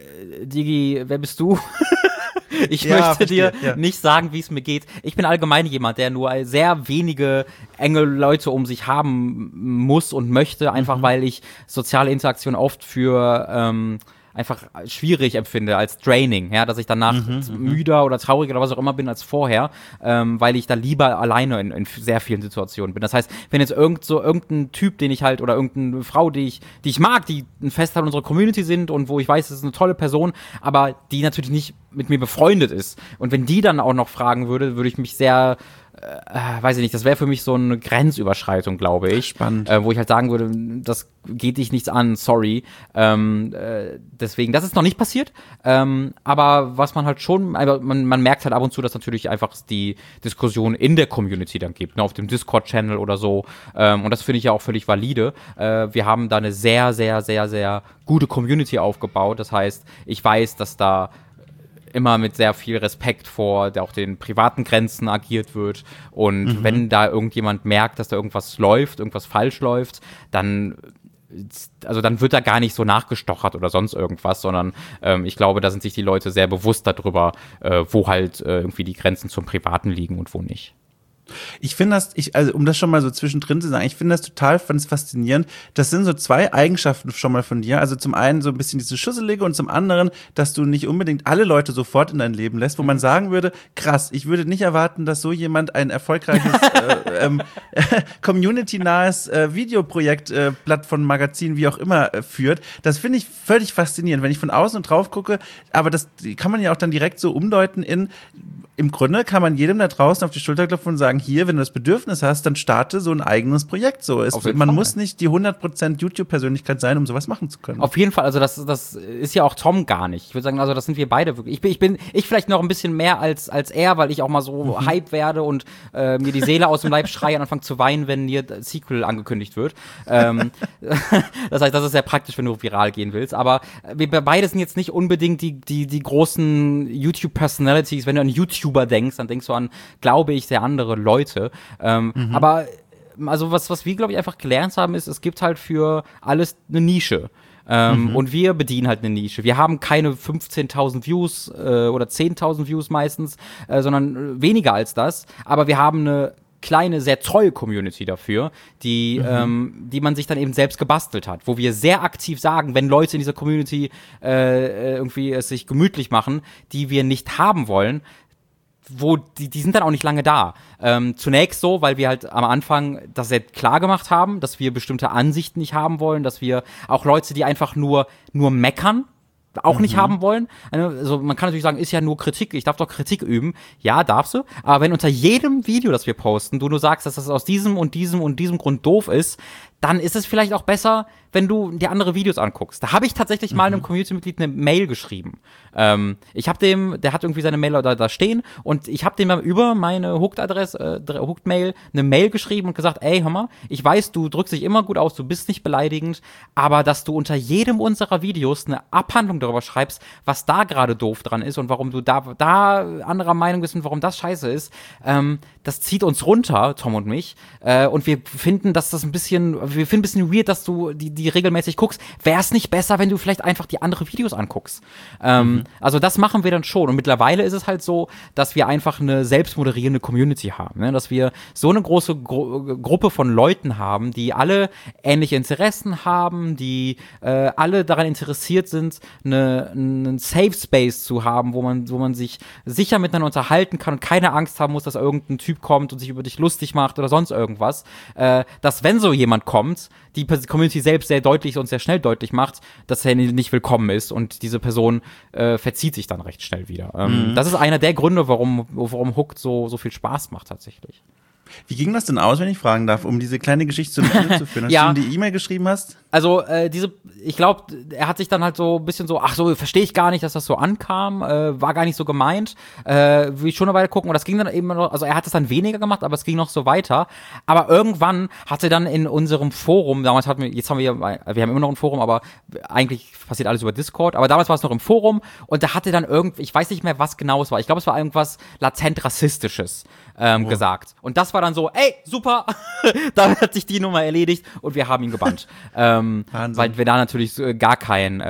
Digi, wer bist du? Ich möchte dir nicht sagen, wie es mir geht. Ich bin allgemein jemand, der nur sehr wenige enge Leute um sich haben muss und möchte, einfach weil ich soziale Interaktion oft für einfach schwierig empfinde, als draining, ja, dass ich danach müder oder trauriger oder was auch immer bin als vorher, weil ich da lieber alleine in sehr vielen Situationen bin. Das heißt, wenn jetzt irgendein Typ, den ich halt, oder irgendeine Frau, die ich mag, die ein Festteil unserer Community sind und wo ich weiß, das ist eine tolle Person, aber die natürlich nicht mit mir befreundet ist. Und wenn die dann auch noch fragen würde ich mich sehr weiß ich nicht, das wäre für mich so eine Grenzüberschreitung, glaube ich. Spannend. Wo ich halt sagen würde, das geht dich nichts an, sorry. Deswegen, das ist noch nicht passiert. Aber was man halt schon, man merkt halt ab und zu, dass natürlich einfach die Diskussion in der Community dann gibt, ne, auf dem Discord-Channel oder so. Und das finde ich ja auch völlig valide. Wir haben da eine sehr, sehr, sehr, sehr gute Community aufgebaut. Das heißt, ich weiß, dass da immer mit sehr viel Respekt vor auch den privaten Grenzen agiert wird. Und wenn da irgendjemand merkt, dass da irgendwas falsch läuft, dann wird da gar nicht so nachgestochert oder sonst irgendwas, sondern ich glaube, da sind sich die Leute sehr bewusst darüber, wo halt irgendwie die Grenzen zum Privaten liegen und wo nicht. Ich finde also um das schon mal so zwischendrin zu sagen, ich finde das total faszinierend. Das sind so zwei Eigenschaften schon mal von dir. Also zum einen so ein bisschen diese Schusselige und zum anderen, dass du nicht unbedingt alle Leute sofort in dein Leben lässt, wo man sagen würde, krass, ich würde nicht erwarten, dass so jemand ein erfolgreiches community-nahes Videoprojekt, Plattform, Magazin, wie auch immer, führt. Das finde ich völlig faszinierend, wenn ich von außen drauf gucke. Aber das kann man ja auch dann direkt so umdeuten im Grunde kann man jedem da draußen auf die Schulter klopfen und sagen, hier, wenn du das Bedürfnis hast, dann starte so ein eigenes Projekt. Man muss nicht die 100% YouTube-Persönlichkeit sein, um sowas machen zu können. Auf jeden Fall, also das ist ja auch Tom gar nicht. Ich würde sagen, also das sind wir beide wirklich. Ich vielleicht noch ein bisschen mehr als er, weil ich auch mal so Hype werde und mir die Seele aus dem Leib schreie und anfange zu weinen, wenn hier Sequel angekündigt wird. Das heißt, das ist sehr praktisch, wenn du viral gehen willst. Aber wir beide sind jetzt nicht unbedingt die großen YouTube-Personalities. Wenn du an YouTuber denkst, dann denkst du an, glaube ich, sehr andere Leute. Aber also was wir, glaube ich, einfach gelernt haben, ist, es gibt halt für alles eine Nische. Und wir bedienen halt eine Nische. Wir haben keine 15.000 Views oder 10.000 Views meistens, sondern weniger als das. Aber wir haben eine kleine, sehr treue Community dafür, die man sich dann eben selbst gebastelt hat, wo wir sehr aktiv sagen, wenn Leute in dieser Community irgendwie es sich gemütlich machen, die wir nicht haben wollen, wo die sind dann auch nicht lange da. Zunächst so, weil wir halt am Anfang das sehr klar gemacht haben, dass wir bestimmte Ansichten nicht haben wollen, dass wir auch Leute, die einfach nur meckern, auch nicht haben wollen. Also man kann natürlich sagen, ist ja nur Kritik, ich darf doch Kritik üben. Ja, darfst du. Aber wenn unter jedem Video, das wir posten, du nur sagst, dass das aus diesem und diesem und diesem Grund doof ist, dann ist es vielleicht auch besser, wenn du dir andere Videos anguckst. Da habe ich tatsächlich mal einem Community-Mitglied eine Mail geschrieben. Ich habe der hat irgendwie seine Mail da stehen und ich habe dem dann über meine Hooked-Adresse, Hooked-Mail, eine Mail geschrieben und gesagt, ey, hör mal, ich weiß, du drückst dich immer gut aus, du bist nicht beleidigend, aber dass du unter jedem unserer Videos eine Abhandlung darüber schreibst, was da gerade doof dran ist und warum du da anderer Meinung bist und warum das scheiße ist, das zieht uns runter, Tom und mich, und wir finden, dass das ein bisschen weird, dass du die regelmäßig guckst. Wäre es nicht besser, wenn du vielleicht einfach die andere Videos anguckst? Also das machen wir dann schon. Und mittlerweile ist es halt so, dass wir einfach eine selbstmoderierende Community haben. Ne? Dass wir so eine große Gruppe von Leuten haben, die alle ähnliche Interessen haben, die alle daran interessiert sind, einen Safe Space zu haben, wo man sich sicher miteinander unterhalten kann und keine Angst haben muss, dass irgendein Typ kommt und sich über dich lustig macht oder sonst irgendwas. Dass wenn so jemand kommt, die Community selbst sehr deutlich und sehr schnell deutlich macht, dass er nicht willkommen ist und diese Person verzieht sich dann recht schnell wieder. Das ist einer der Gründe, warum Hooked so viel Spaß macht tatsächlich. Wie ging das denn aus, wenn ich fragen darf, um diese kleine Geschichte zum Ende zu führen? Als Ja. du ihm die E-Mail geschrieben hast? Also, ich glaube, er hat sich dann halt so ein bisschen so, ach so, verstehe ich gar nicht, dass das so ankam, war gar nicht so gemeint, will ich schon eine Weile gucken. Und das ging dann eben noch, also er hat es dann weniger gemacht, aber es ging noch so weiter. Aber irgendwann hat er dann in unserem Forum, wir haben immer noch ein Forum, aber eigentlich passiert alles über Discord, aber damals war es noch im Forum und da hat er dann irgendwie, ich weiß nicht mehr, was genau es war, ich glaube, es war irgendwas latent Rassistisches gesagt. Und das war dann so, ey, super, damit hat sich die Nummer erledigt und wir haben ihn gebannt. Weil wir da natürlich gar kein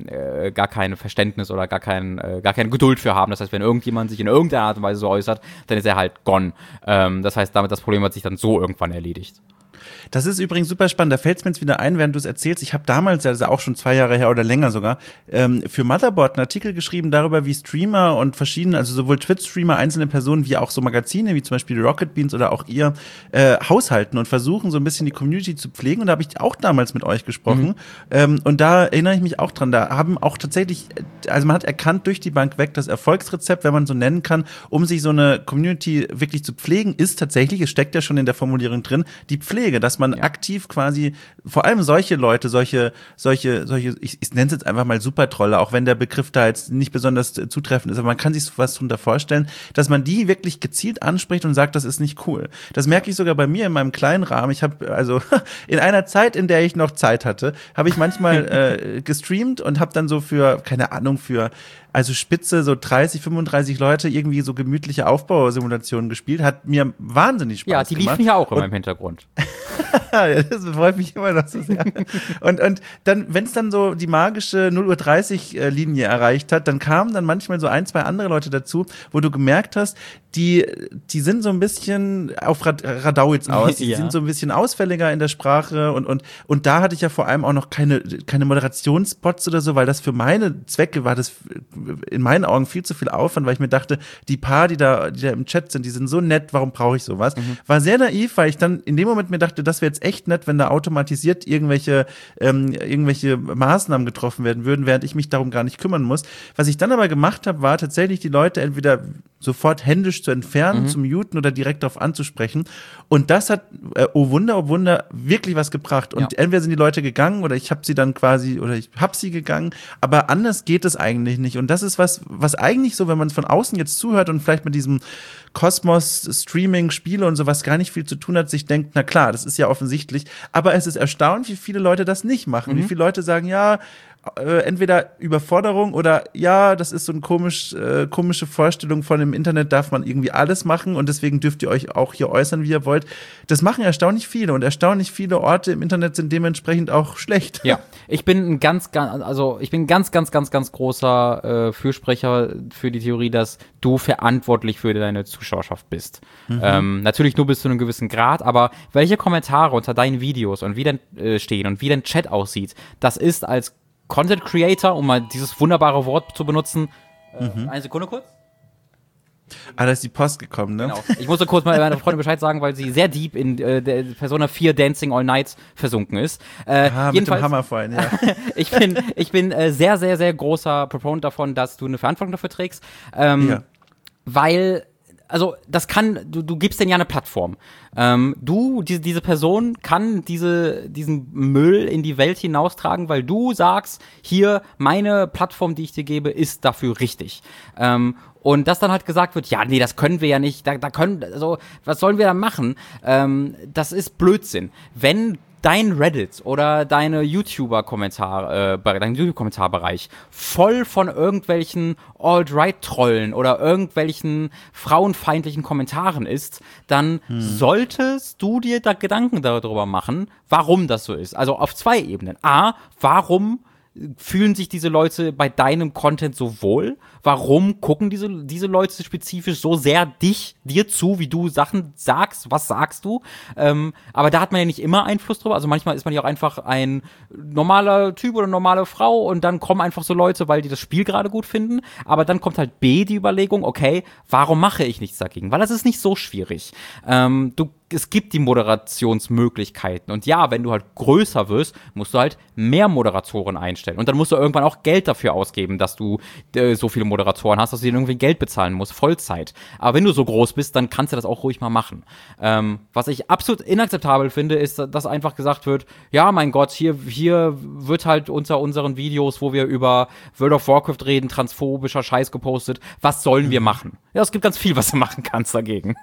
Verständnis oder gar keine Geduld für haben. Das heißt, wenn irgendjemand sich in irgendeiner Art und Weise so äußert, dann ist er halt gone. Das heißt, damit das Problem hat sich dann so irgendwann erledigt. Das ist übrigens super spannend. Da fällt es mir jetzt wieder ein, während du es erzählst. Ich habe damals, also auch schon 2 Jahre her oder länger sogar, für Motherboard einen Artikel geschrieben darüber, wie Streamer und verschiedene, also sowohl Twitch-Streamer, einzelne Personen, wie auch so Magazine, wie zum Beispiel Rocket Beans oder auch ihr, haushalten und versuchen, so ein bisschen die Community zu pflegen. Und da habe ich auch damals mit euch gesprochen. Und da erinnere ich mich auch dran. Da haben auch tatsächlich, also man hat erkannt durch die Bank weg, das Erfolgsrezept, wenn man so nennen kann, um sich so eine Community wirklich zu pflegen, ist tatsächlich, es steckt ja schon in der Formulierung drin, die Pflege, dass man aktiv quasi, vor allem solche Leute, solche, ich nenne es jetzt einfach mal Supertrolle, auch wenn der Begriff da jetzt nicht besonders zutreffend ist, aber man kann sich was drunter vorstellen, dass man die wirklich gezielt anspricht und sagt, das ist nicht cool. Das merke ich sogar bei mir in meinem kleinen Rahmen. Ich habe also in einer Zeit, in der ich noch Zeit hatte, habe ich manchmal gestreamt und habe dann so für, keine Ahnung, also Spitze, so 30, 35 Leute irgendwie so gemütliche Aufbausimulationen gespielt. Hat mir wahnsinnig Spaß gemacht. Ja, die liefen ja auch immer im Hintergrund. Das freut mich immer noch so sehr. Und dann, wenn es dann so die magische 0:30 Uhr Linie erreicht hat, dann kamen dann manchmal so 1, 2 andere Leute dazu, wo du gemerkt hast, die sind so ein bisschen auf Radauitz aus, die sind so ein bisschen ausfälliger in der Sprache und da hatte ich ja vor allem auch noch keine Moderationsspots oder so, weil das für meine Zwecke war das in meinen Augen viel zu viel Aufwand, weil ich mir dachte, die paar, die da im Chat sind, die sind so nett, warum brauche ich sowas? War sehr naiv, weil ich dann in dem Moment mir dachte, das wäre jetzt echt nett, wenn da automatisiert irgendwelche Maßnahmen getroffen werden würden, während ich mich darum gar nicht kümmern muss. Was ich dann aber gemacht habe, war tatsächlich die Leute entweder sofort händisch zu entfernen, zu muten oder direkt darauf anzusprechen. Und das hat, oh Wunder, wirklich was gebracht. Und entweder sind die Leute gegangen oder ich habe sie gegangen, aber anders geht es eigentlich nicht. Und das ist was eigentlich so, wenn man es von außen jetzt zuhört und vielleicht mit diesem Kosmos, Streaming, Spiele und sowas gar nicht viel zu tun hat, sich denkt, na klar, das ist ja offensichtlich, aber es ist erstaunlich, wie viele Leute das nicht machen, wie viele Leute sagen, ja, entweder Überforderung oder ja, das ist so eine komische Vorstellung von im Internet, darf man irgendwie alles machen und deswegen dürft ihr euch auch hier äußern, wie ihr wollt. Das machen erstaunlich viele und erstaunlich viele Orte im Internet sind dementsprechend auch schlecht. Ja, ich bin ein ganz großer Fürsprecher für die Theorie, dass du verantwortlich für deine Zuschauerschaft bist. Natürlich nur bis zu einem gewissen Grad, aber welche Kommentare unter deinen Videos und wie denn stehen und wie dein Chat aussieht, das ist als Content Creator, um mal dieses wunderbare Wort zu benutzen. Eine Sekunde kurz. Da ist die Post gekommen, ne? Genau. Ich musste kurz mal meiner Freundin Bescheid sagen, weil sie sehr deep in der Persona 4 Dancing All Night versunken ist. Mit dem Hammer vorhin, ja. ich bin sehr, sehr, sehr großer Proponent davon, dass du eine Verantwortung dafür trägst. Weil also das du gibst denen ja eine Plattform. Diese Person kann diesen Müll in die Welt hinaustragen, weil du sagst, hier, meine Plattform, die ich dir gebe, ist dafür richtig. Und dass dann halt gesagt wird, ja, nee, das können wir ja nicht, was sollen wir da machen? Das ist Blödsinn. Wenn dein Reddit oder dein YouTube-Kommentarbereich voll von irgendwelchen Alt-Right-Trollen oder irgendwelchen frauenfeindlichen Kommentaren ist, dann solltest du dir da Gedanken darüber machen, warum das so ist. Also auf 2 Ebenen. A, warum fühlen sich diese Leute bei deinem Content so wohl? Warum gucken diese Leute spezifisch so sehr dir zu, wie du Sachen sagst? Was sagst du? Aber da hat man ja nicht immer Einfluss drüber. Also manchmal ist man ja auch einfach ein normaler Typ oder eine normale Frau und dann kommen einfach so Leute, weil die das Spiel gerade gut finden. Aber dann kommt halt B, die Überlegung, okay, warum mache ich nichts dagegen? Weil das ist nicht so schwierig. Es gibt die Moderationsmöglichkeiten. Und ja, wenn du halt größer wirst, musst du halt mehr Moderatoren einstellen. Und dann musst du irgendwann auch Geld dafür ausgeben, dass du so viele Moderatoren hast, dass du dir irgendwie Geld bezahlen musst, Vollzeit. Aber wenn du so groß bist, dann kannst du das auch ruhig mal machen. Was ich absolut inakzeptabel finde, ist, dass einfach gesagt wird, ja, mein Gott, hier wird halt unter unseren Videos, wo wir über World of Warcraft reden, transphobischer Scheiß gepostet. Was sollen wir machen? Ja, es gibt ganz viel, was du machen kannst dagegen.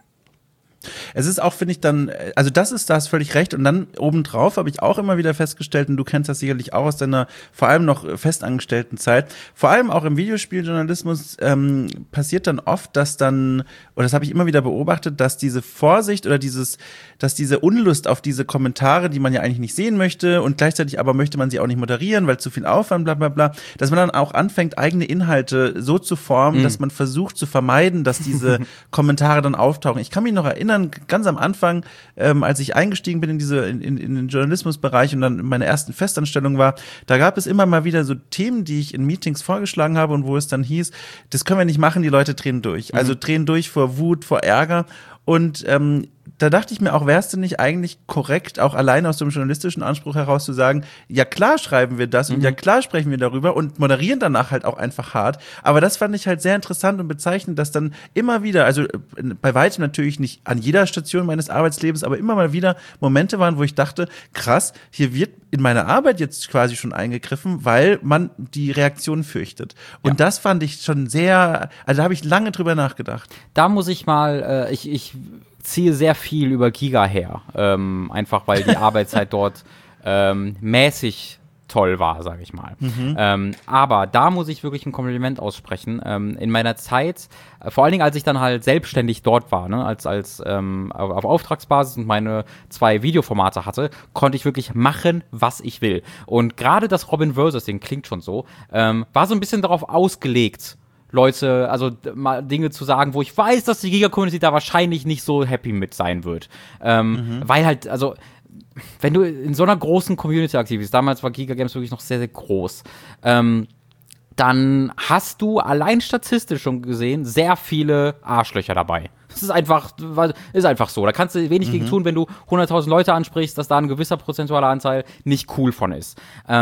Es ist auch, finde ich, dann, also da hast völlig recht. Und dann obendrauf habe ich auch immer wieder festgestellt, und du kennst das sicherlich auch aus deiner vor allem noch festangestellten Zeit, vor allem auch im Videospieljournalismus passiert dann oft, dass dann, oder das habe ich immer wieder beobachtet, dass diese Vorsicht oder dass diese Unlust auf diese Kommentare, die man ja eigentlich nicht sehen möchte und gleichzeitig aber möchte man sie auch nicht moderieren, weil zu viel Aufwand, bla bla bla, dass man dann auch anfängt, eigene Inhalte so zu formen, dass man versucht zu vermeiden, dass diese Kommentare dann auftauchen. Ich kann mich noch erinnern, ganz am Anfang, als ich eingestiegen bin in den Journalismusbereich und dann in meiner ersten Festanstellung war, da gab es immer mal wieder so Themen, die ich in Meetings vorgeschlagen habe und wo es dann hieß, das können wir nicht machen, die Leute drehen durch. Also drehen durch vor Wut, vor Ärger. Und da dachte ich mir auch, wär's denn nicht eigentlich korrekt, auch allein aus dem journalistischen Anspruch heraus zu sagen, ja klar schreiben wir das und ja klar sprechen wir darüber und moderieren danach halt auch einfach hart. Aber das fand ich halt sehr interessant und bezeichnend, dass dann immer wieder, also bei weitem natürlich nicht an jeder Station meines Arbeitslebens, aber immer mal wieder Momente waren, wo ich dachte, krass, hier wird in meiner Arbeit jetzt quasi schon eingegriffen, weil man die Reaktion fürchtet. Und das fand ich schon sehr, also da habe ich lange drüber nachgedacht. Da muss ich mal, ich ziehe sehr viel über Giga her, einfach weil die Arbeitszeit dort mäßig toll war, sage ich mal. Aber da muss ich wirklich ein Kompliment aussprechen. In meiner Zeit, vor allen Dingen, als ich dann halt selbstständig dort war, ne, als auf Auftragsbasis und meine 2 Videoformate hatte, konnte ich wirklich machen, was ich will. Und gerade das Robin Versus Ding klingt schon so, war so ein bisschen darauf ausgelegt, Leute, also mal Dinge zu sagen, wo ich weiß, dass die Giga-Community da wahrscheinlich nicht so happy mit sein wird. Weil halt, also wenn du in so einer großen Community aktiv bist, damals war Giga Games wirklich noch sehr, sehr groß, dann hast du allein statistisch schon gesehen sehr viele Arschlöcher dabei. Das ist einfach so. Da kannst du wenig gegen tun, wenn du 100.000 Leute ansprichst, dass da ein gewisser prozentualer Anteil nicht cool von ist.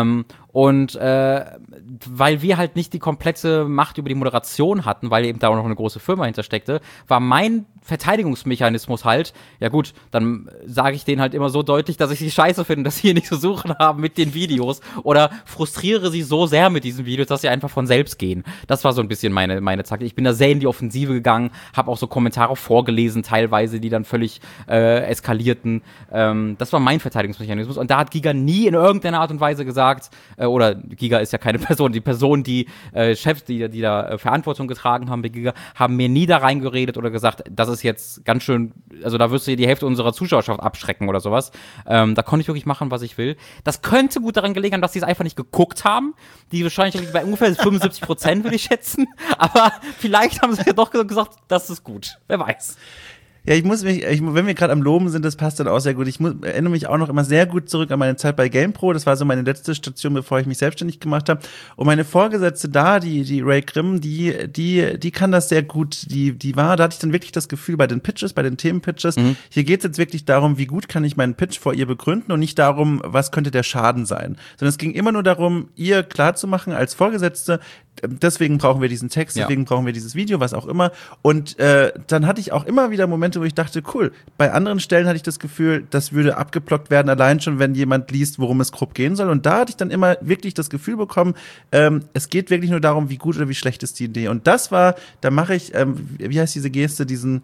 Weil wir halt nicht die komplette Macht über die Moderation hatten, weil eben da auch noch eine große Firma hintersteckte, war mein Verteidigungsmechanismus halt, ja gut, dann sage ich denen halt immer so deutlich, dass ich sie scheiße finde, dass sie hier nichts zu suchen haben mit den Videos oder frustriere sie so sehr mit diesen Videos, dass sie einfach von selbst gehen. Das war so ein bisschen meine Taktik. Ich bin da sehr in die Offensive gegangen, habe auch so Kommentare auch vorgelesen teilweise, die dann völlig eskalierten. Das war mein Verteidigungsmechanismus. Und da hat Giga nie in irgendeiner Art und Weise gesagt, oder Giga ist ja keine Person, die Person, die Chefs, die da Verantwortung getragen haben bei Giga, haben mir nie da reingeredet oder gesagt, das ist jetzt ganz schön, also da wirst du die Hälfte unserer Zuschauerschaft abschrecken oder sowas. Da konnte ich wirklich machen, was ich will. Das könnte gut daran gelegen haben, dass sie es einfach nicht geguckt haben. Die wahrscheinlich bei ungefähr 75%, würde ich schätzen. Aber vielleicht haben sie ja doch gesagt, das ist gut. Wer weiß. Ja, wenn wir gerade am Loben sind, das passt dann auch sehr gut. Ich erinnere mich auch noch immer sehr gut zurück an meine Zeit bei GamePro. Das war so meine letzte Station, bevor ich mich selbstständig gemacht habe. Und meine Vorgesetzte da, die Ray Grimm, die kann das sehr gut. Da hatte ich dann wirklich das Gefühl bei den Pitches, bei den Themenpitches, hier geht es jetzt wirklich darum, wie gut kann ich meinen Pitch vor ihr begründen und nicht darum, was könnte der Schaden sein. Sondern es ging immer nur darum, ihr klarzumachen als Vorgesetzte, deswegen brauchen wir diesen Text, deswegen brauchen wir dieses Video, was auch immer. Und dann hatte ich auch immer wieder Momente, wo ich dachte, cool, bei anderen Stellen hatte ich das Gefühl, das würde abgeblockt werden, allein schon, wenn jemand liest, worum es grob gehen soll. Und da hatte ich dann immer wirklich das Gefühl bekommen, es geht wirklich nur darum, wie gut oder wie schlecht ist die Idee. Und das war, da mache ich, wie heißt diese Geste, diesen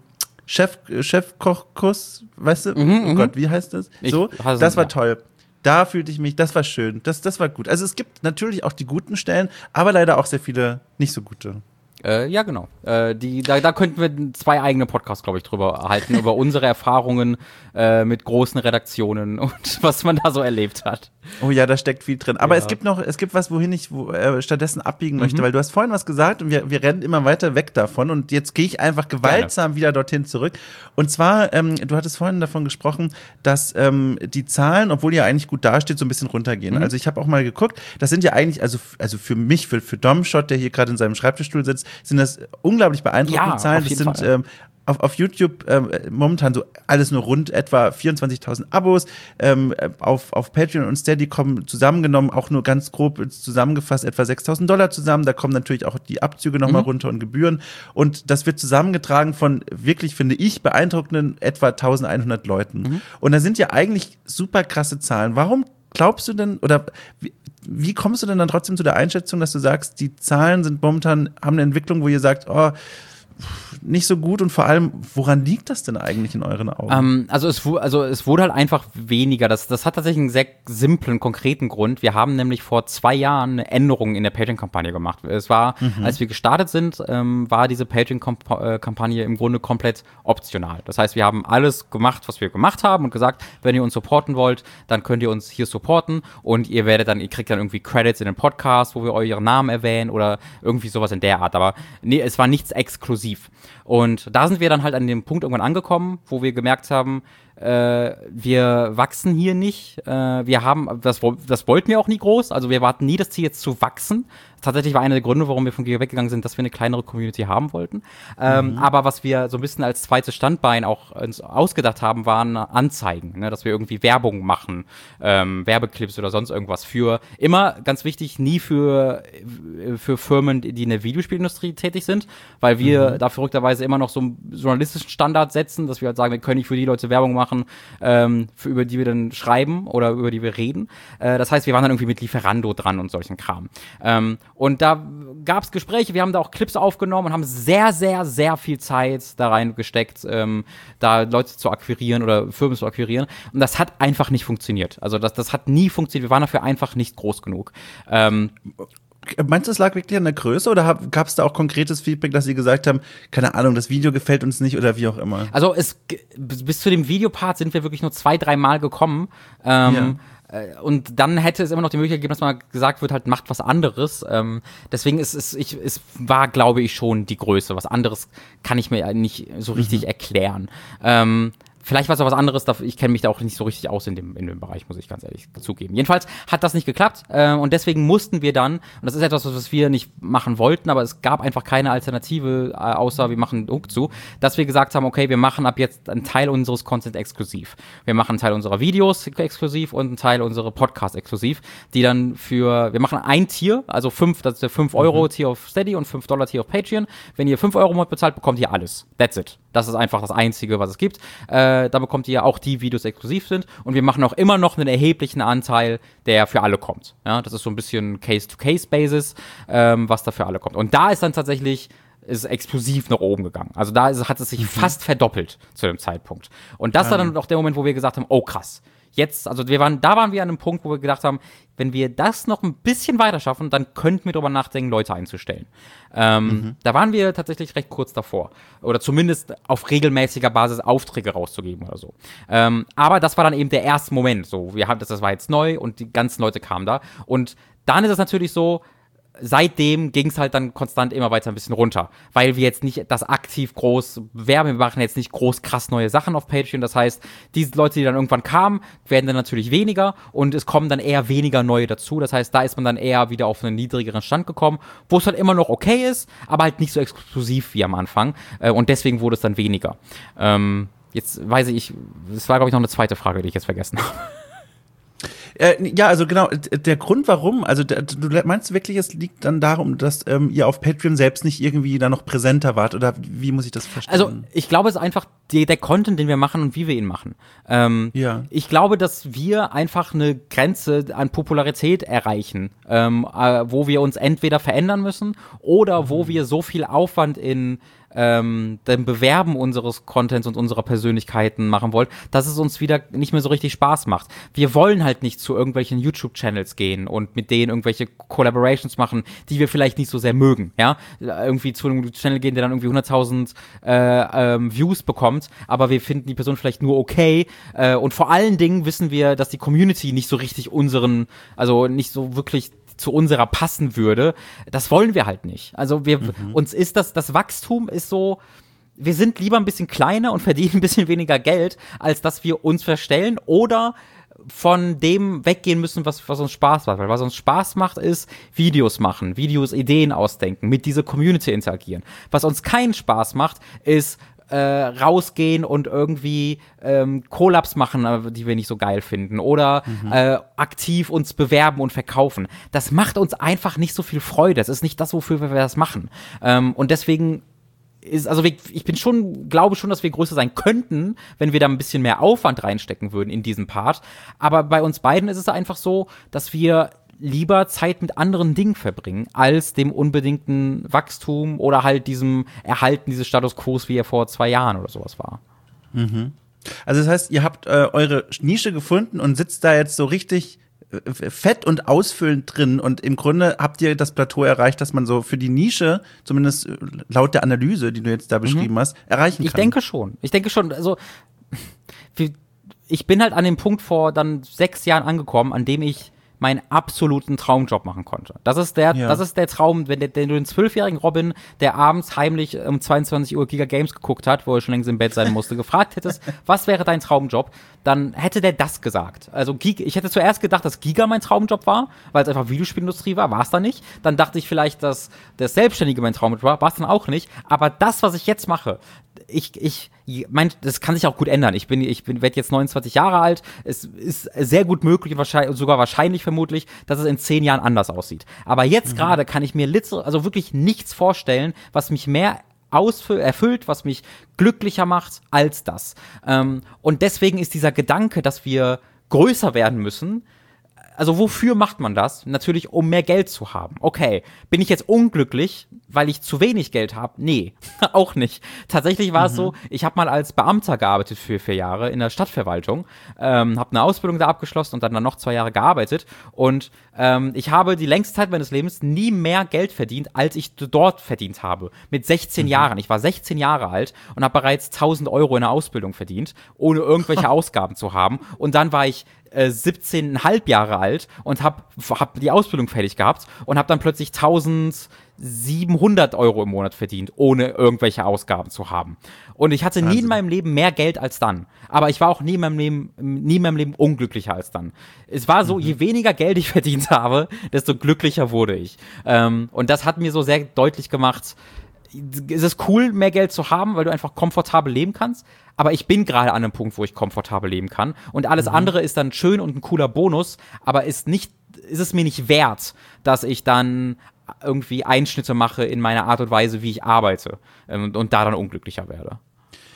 Chefkochkuss, weißt du? Oh Gott, wie heißt das? So, das war toll. Da fühlte ich mich, das war schön, das war gut. Also es gibt natürlich auch die guten Stellen, aber leider auch sehr viele nicht so gute. Ja, genau. Da könnten wir 2 eigene Podcasts, glaube ich, drüber halten, über unsere Erfahrungen mit großen Redaktionen und was man da so erlebt hat. Oh ja, da steckt viel drin. Aber es gibt was, wohin ich stattdessen abbiegen möchte, weil du hast vorhin was gesagt und wir rennen immer weiter weg davon und jetzt gehe ich einfach gewaltsam wieder dorthin zurück. Und zwar, du hattest vorhin davon gesprochen, dass die Zahlen, obwohl ihr eigentlich gut dasteht, so ein bisschen runtergehen. Also ich habe auch mal geguckt, das sind ja eigentlich, also für mich, für Domshot, der hier gerade in seinem Schreibtischstuhl sitzt, sind das unglaublich beeindruckende Zahlen. Das sind auf YouTube momentan so alles nur rund etwa 24.000 Abos. Auf Patreon und Steady kommen zusammengenommen, auch nur ganz grob zusammengefasst, etwa $6.000 zusammen. Da kommen natürlich auch die Abzüge nochmal runter und Gebühren. Und das wird zusammengetragen von wirklich, finde ich, beeindruckenden etwa 1.100 Leuten. Und da sind ja eigentlich super krasse Zahlen. Warum glaubst du denn, oder wie kommst du denn dann trotzdem zu der Einschätzung, dass du sagst, die Zahlen sind momentan, haben eine Entwicklung, wo ihr sagt, oh, nicht so gut, und vor allem, woran liegt das denn eigentlich in euren Augen? Also es wurde halt einfach weniger. Das hat tatsächlich einen sehr simplen, konkreten Grund. Wir haben nämlich vor 2 Jahren eine Änderung in der Patreon-Kampagne gemacht. Es war, als wir gestartet sind, war diese Patreon-Kampagne im Grunde komplett optional. Das heißt, wir haben alles gemacht, was wir gemacht haben und gesagt, wenn ihr uns supporten wollt, dann könnt ihr uns hier supporten und ihr kriegt dann irgendwie Credits in den Podcast, wo wir euren Namen erwähnen oder irgendwie sowas in der Art. Aber nee, es war nichts exklusiv. Und da sind wir dann halt an dem Punkt irgendwann angekommen, wo wir gemerkt haben, wir wachsen hier nicht. Wir haben, das wollten wir auch nie groß. Also wir hatten nie das Ziel, jetzt zu wachsen. Tatsächlich war einer der Gründe, warum wir von Giga weggegangen sind, dass wir eine kleinere Community haben wollten. Aber was wir so ein bisschen als zweites Standbein auch uns ausgedacht haben, waren Anzeigen, ne? Dass wir irgendwie Werbung machen, Werbeclips oder sonst irgendwas für, immer ganz wichtig, nie für Firmen, die in der Videospielindustrie tätig sind, weil wir da verrückterweise immer noch so einen journalistischen Standard setzen, dass wir halt sagen, wir können nicht für die Leute Werbung machen, über die wir dann schreiben oder über die wir reden. Das heißt, wir waren dann irgendwie mit Lieferando dran und solchen Kram. Und da gab es Gespräche, wir haben da auch Clips aufgenommen und haben sehr, sehr, sehr viel Zeit da reingesteckt, da Leute zu akquirieren oder Firmen zu akquirieren. Und das hat einfach nicht funktioniert. Also das hat nie funktioniert. Wir waren dafür einfach nicht groß genug. Meinst du, es lag wirklich an der Größe oder gab es da auch konkretes Feedback, dass sie gesagt haben, keine Ahnung, das Video gefällt uns nicht oder wie auch immer? Also bis zu dem Videopart sind wir wirklich nur 2-3 Mal gekommen. Und dann hätte es immer noch die Möglichkeit gegeben, dass man gesagt wird, halt macht was anderes. Deswegen es war, glaube ich, schon die Größe. Was anderes kann ich mir nicht so richtig erklären. Vielleicht war es auch was anderes, ich kenne mich da auch nicht so richtig aus in dem Bereich, muss ich ganz ehrlich zugeben. Jedenfalls hat das nicht geklappt und deswegen mussten wir dann, und das ist etwas, was wir nicht machen wollten, aber es gab einfach keine Alternative, außer wir machen Hook zu, dass wir gesagt haben, okay, wir machen ab jetzt einen Teil unseres Content exklusiv. Wir machen einen Teil unserer Videos exklusiv und einen Teil unserer Podcasts exklusiv, die dann wir machen ein Tier, also das ist der 5-Euro-Tier auf Steady und $5-Tier auf Patreon. Wenn ihr 5 Euro bezahlt, bekommt ihr alles. That's it. Das ist einfach das Einzige, was es gibt. Da bekommt ihr auch die Videos exklusiv sind und wir machen auch immer noch einen erheblichen Anteil, der für alle kommt. Ja, das ist so ein bisschen Case-to-Case-Basis, was da für alle kommt. Und da ist dann tatsächlich ist explosiv nach oben gegangen. Also da hat es sich fast verdoppelt zu dem Zeitpunkt. Und das war dann auch der Moment, wo wir gesagt haben, oh krass. Jetzt, also da waren wir an einem Punkt, wo wir gedacht haben, wenn wir das noch ein bisschen weiter schaffen, dann könnten wir darüber nachdenken, Leute einzustellen. Da waren wir tatsächlich recht kurz davor. Oder zumindest auf regelmäßiger Basis Aufträge rauszugeben oder so. Aber das war dann eben der erste Moment. So, das war jetzt neu und die ganzen Leute kamen da. Und dann ist es natürlich so, seitdem ging es halt dann konstant immer weiter ein bisschen runter, weil wir jetzt nicht das aktiv groß bewerben, wir machen jetzt nicht groß krass neue Sachen auf Patreon, das heißt, diese Leute, die dann irgendwann kamen, werden dann natürlich weniger und es kommen dann eher weniger neue dazu, das heißt, da ist man dann eher wieder auf einen niedrigeren Stand gekommen, wo es halt immer noch okay ist, aber halt nicht so exklusiv wie am Anfang und deswegen wurde es dann weniger. Jetzt weiß ich, das war glaube ich noch eine zweite Frage, die ich jetzt vergessen habe. Ja, also genau, der Grund warum, also du meinst wirklich, es liegt dann darum, dass ihr auf Patreon selbst nicht irgendwie da noch präsenter wart oder wie muss ich das verstehen? Also ich glaube, es ist einfach der Content, den wir machen und wie wir ihn machen. Ja. Ich glaube, dass wir einfach eine Grenze an Popularität erreichen, wo wir uns entweder verändern müssen oder wo wir so viel Aufwand in dem Bewerben unseres Contents und unserer Persönlichkeiten machen wollen, dass es uns wieder nicht mehr so richtig Spaß macht. Wir wollen halt nicht zu irgendwelchen YouTube-Channels gehen und mit denen irgendwelche Collaborations machen, die wir vielleicht nicht so sehr mögen, ja? Irgendwie zu einem Channel gehen, der dann irgendwie 100.000 Views bekommt, aber wir finden die Person vielleicht nur okay und vor allen Dingen wissen wir, dass die Community nicht so richtig also nicht so wirklich zu unserer passen würde, das wollen wir halt nicht. Also uns ist das Wachstum ist so, wir sind lieber ein bisschen kleiner und verdienen ein bisschen weniger Geld, als dass wir uns verstellen oder von dem weggehen müssen, was uns Spaß macht. Weil was uns Spaß macht, ist Videos machen, Ideen ausdenken, mit dieser Community interagieren. Was uns keinen Spaß macht, ist rausgehen und irgendwie Collabs machen, die wir nicht so geil finden oder aktiv uns bewerben und verkaufen. Das macht uns einfach nicht so viel Freude. Das ist nicht das, wofür wir das machen. Und deswegen glaube schon, dass wir größer sein könnten, wenn wir da ein bisschen mehr Aufwand reinstecken würden in diesen Part. Aber bei uns beiden ist es einfach so, dass wir lieber Zeit mit anderen Dingen verbringen, als dem unbedingten Wachstum oder halt diesem Erhalten dieses Status Quo, wie er vor 2 Jahren oder sowas war. Also das heißt, ihr habt eure Nische gefunden und sitzt da jetzt so richtig fett und ausfüllend drin und im Grunde habt ihr das Plateau erreicht, dass man so für die Nische, zumindest laut der Analyse, die du jetzt da beschrieben hast, erreichen kann. Ich denke schon, also ich bin halt an dem Punkt vor dann 6 Jahren angekommen, an dem ich meinen absoluten Traumjob machen konnte. Das ist der Traum, wenn du den 12-jährigen Robin, der abends heimlich um 22 Uhr Giga Games geguckt hat, wo er schon längst im Bett sein musste, gefragt hättest, was wäre dein Traumjob, dann hätte der das gesagt. Also ich hätte zuerst gedacht, dass Giga mein Traumjob war, weil es einfach Videospielindustrie war es dann nicht. Dann dachte ich vielleicht, dass das Selbstständige mein Traumjob war es dann auch nicht. Aber das, was ich jetzt mache, das kann sich auch gut ändern. Ich werde jetzt 29 Jahre alt. Es ist sehr gut möglich, sogar wahrscheinlich vermutlich, dass es in 10 Jahren anders aussieht. Aber jetzt gerade kann ich mir also wirklich nichts vorstellen, was mich mehr erfüllt, was mich glücklicher macht als das. Und deswegen ist dieser Gedanke, dass wir größer werden müssen, also wofür macht man das? Natürlich, um mehr Geld zu haben. Okay, bin ich jetzt unglücklich, weil ich zu wenig Geld habe? Nee, auch nicht. Tatsächlich war es so, ich habe mal als Beamter gearbeitet für 4 Jahre in der Stadtverwaltung, habe eine Ausbildung da abgeschlossen und dann noch 2 Jahre gearbeitet und ich habe die längste Zeit meines Lebens nie mehr Geld verdient, als ich dort verdient habe. Mit 16 Jahren. Ich war 16 Jahre alt und habe bereits 1.000 Euro in der Ausbildung verdient, ohne irgendwelche Ausgaben zu haben. Und dann war ich 17,5 Jahre alt und hab die Ausbildung fertig gehabt und habe dann plötzlich 1.700 Euro im Monat verdient, ohne irgendwelche Ausgaben zu haben. Und ich hatte nie in meinem Leben mehr Geld als dann. Aber ich war auch nie in meinem Leben unglücklicher als dann. Es war so, je weniger Geld ich verdient habe, desto glücklicher wurde ich. Und das hat mir so sehr deutlich gemacht, es ist cool, mehr Geld zu haben, weil du einfach komfortabel leben kannst. Aber ich bin gerade an einem Punkt, wo ich komfortabel leben kann. Und alles andere ist dann schön und ein cooler Bonus, aber ist es mir nicht wert, dass ich dann irgendwie Einschnitte mache in meiner Art und Weise, wie ich arbeite und da dann unglücklicher werde.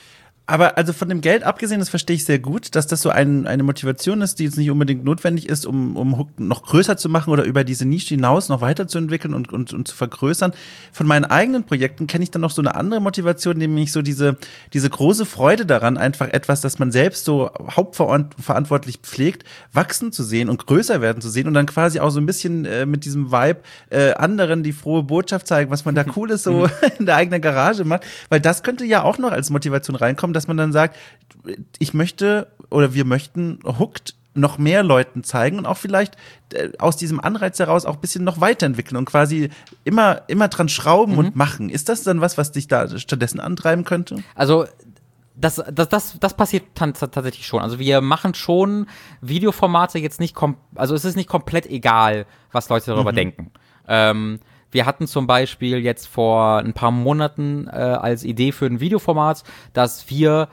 Aber also von dem Geld abgesehen, das verstehe ich sehr gut, dass das so eine Motivation ist, die jetzt nicht unbedingt notwendig ist, um Hook noch größer zu machen oder über diese Nische hinaus noch weiterzuentwickeln und zu vergrößern. Von meinen eigenen Projekten kenne ich dann noch so eine andere Motivation, nämlich so diese große Freude daran, einfach etwas, das man selbst so hauptverantwortlich pflegt, wachsen zu sehen und größer werden zu sehen und dann quasi auch so ein bisschen mit diesem Vibe anderen die frohe Botschaft zeigen, was man da Cooles so in der eigenen Garage macht. Weil das könnte ja auch noch als Motivation reinkommen, dass man dann sagt, ich möchte oder wir möchten Hooked noch mehr Leuten zeigen und auch vielleicht aus diesem Anreiz heraus auch ein bisschen noch weiterentwickeln und quasi immer dran schrauben und machen. Ist das dann was dich da stattdessen antreiben könnte? Also das passiert tatsächlich schon. Also wir machen schon Videoformate jetzt nicht, also es ist nicht komplett egal, was Leute darüber denken. Wir hatten zum Beispiel jetzt vor ein paar Monaten als Idee für ein Videoformat, dass wir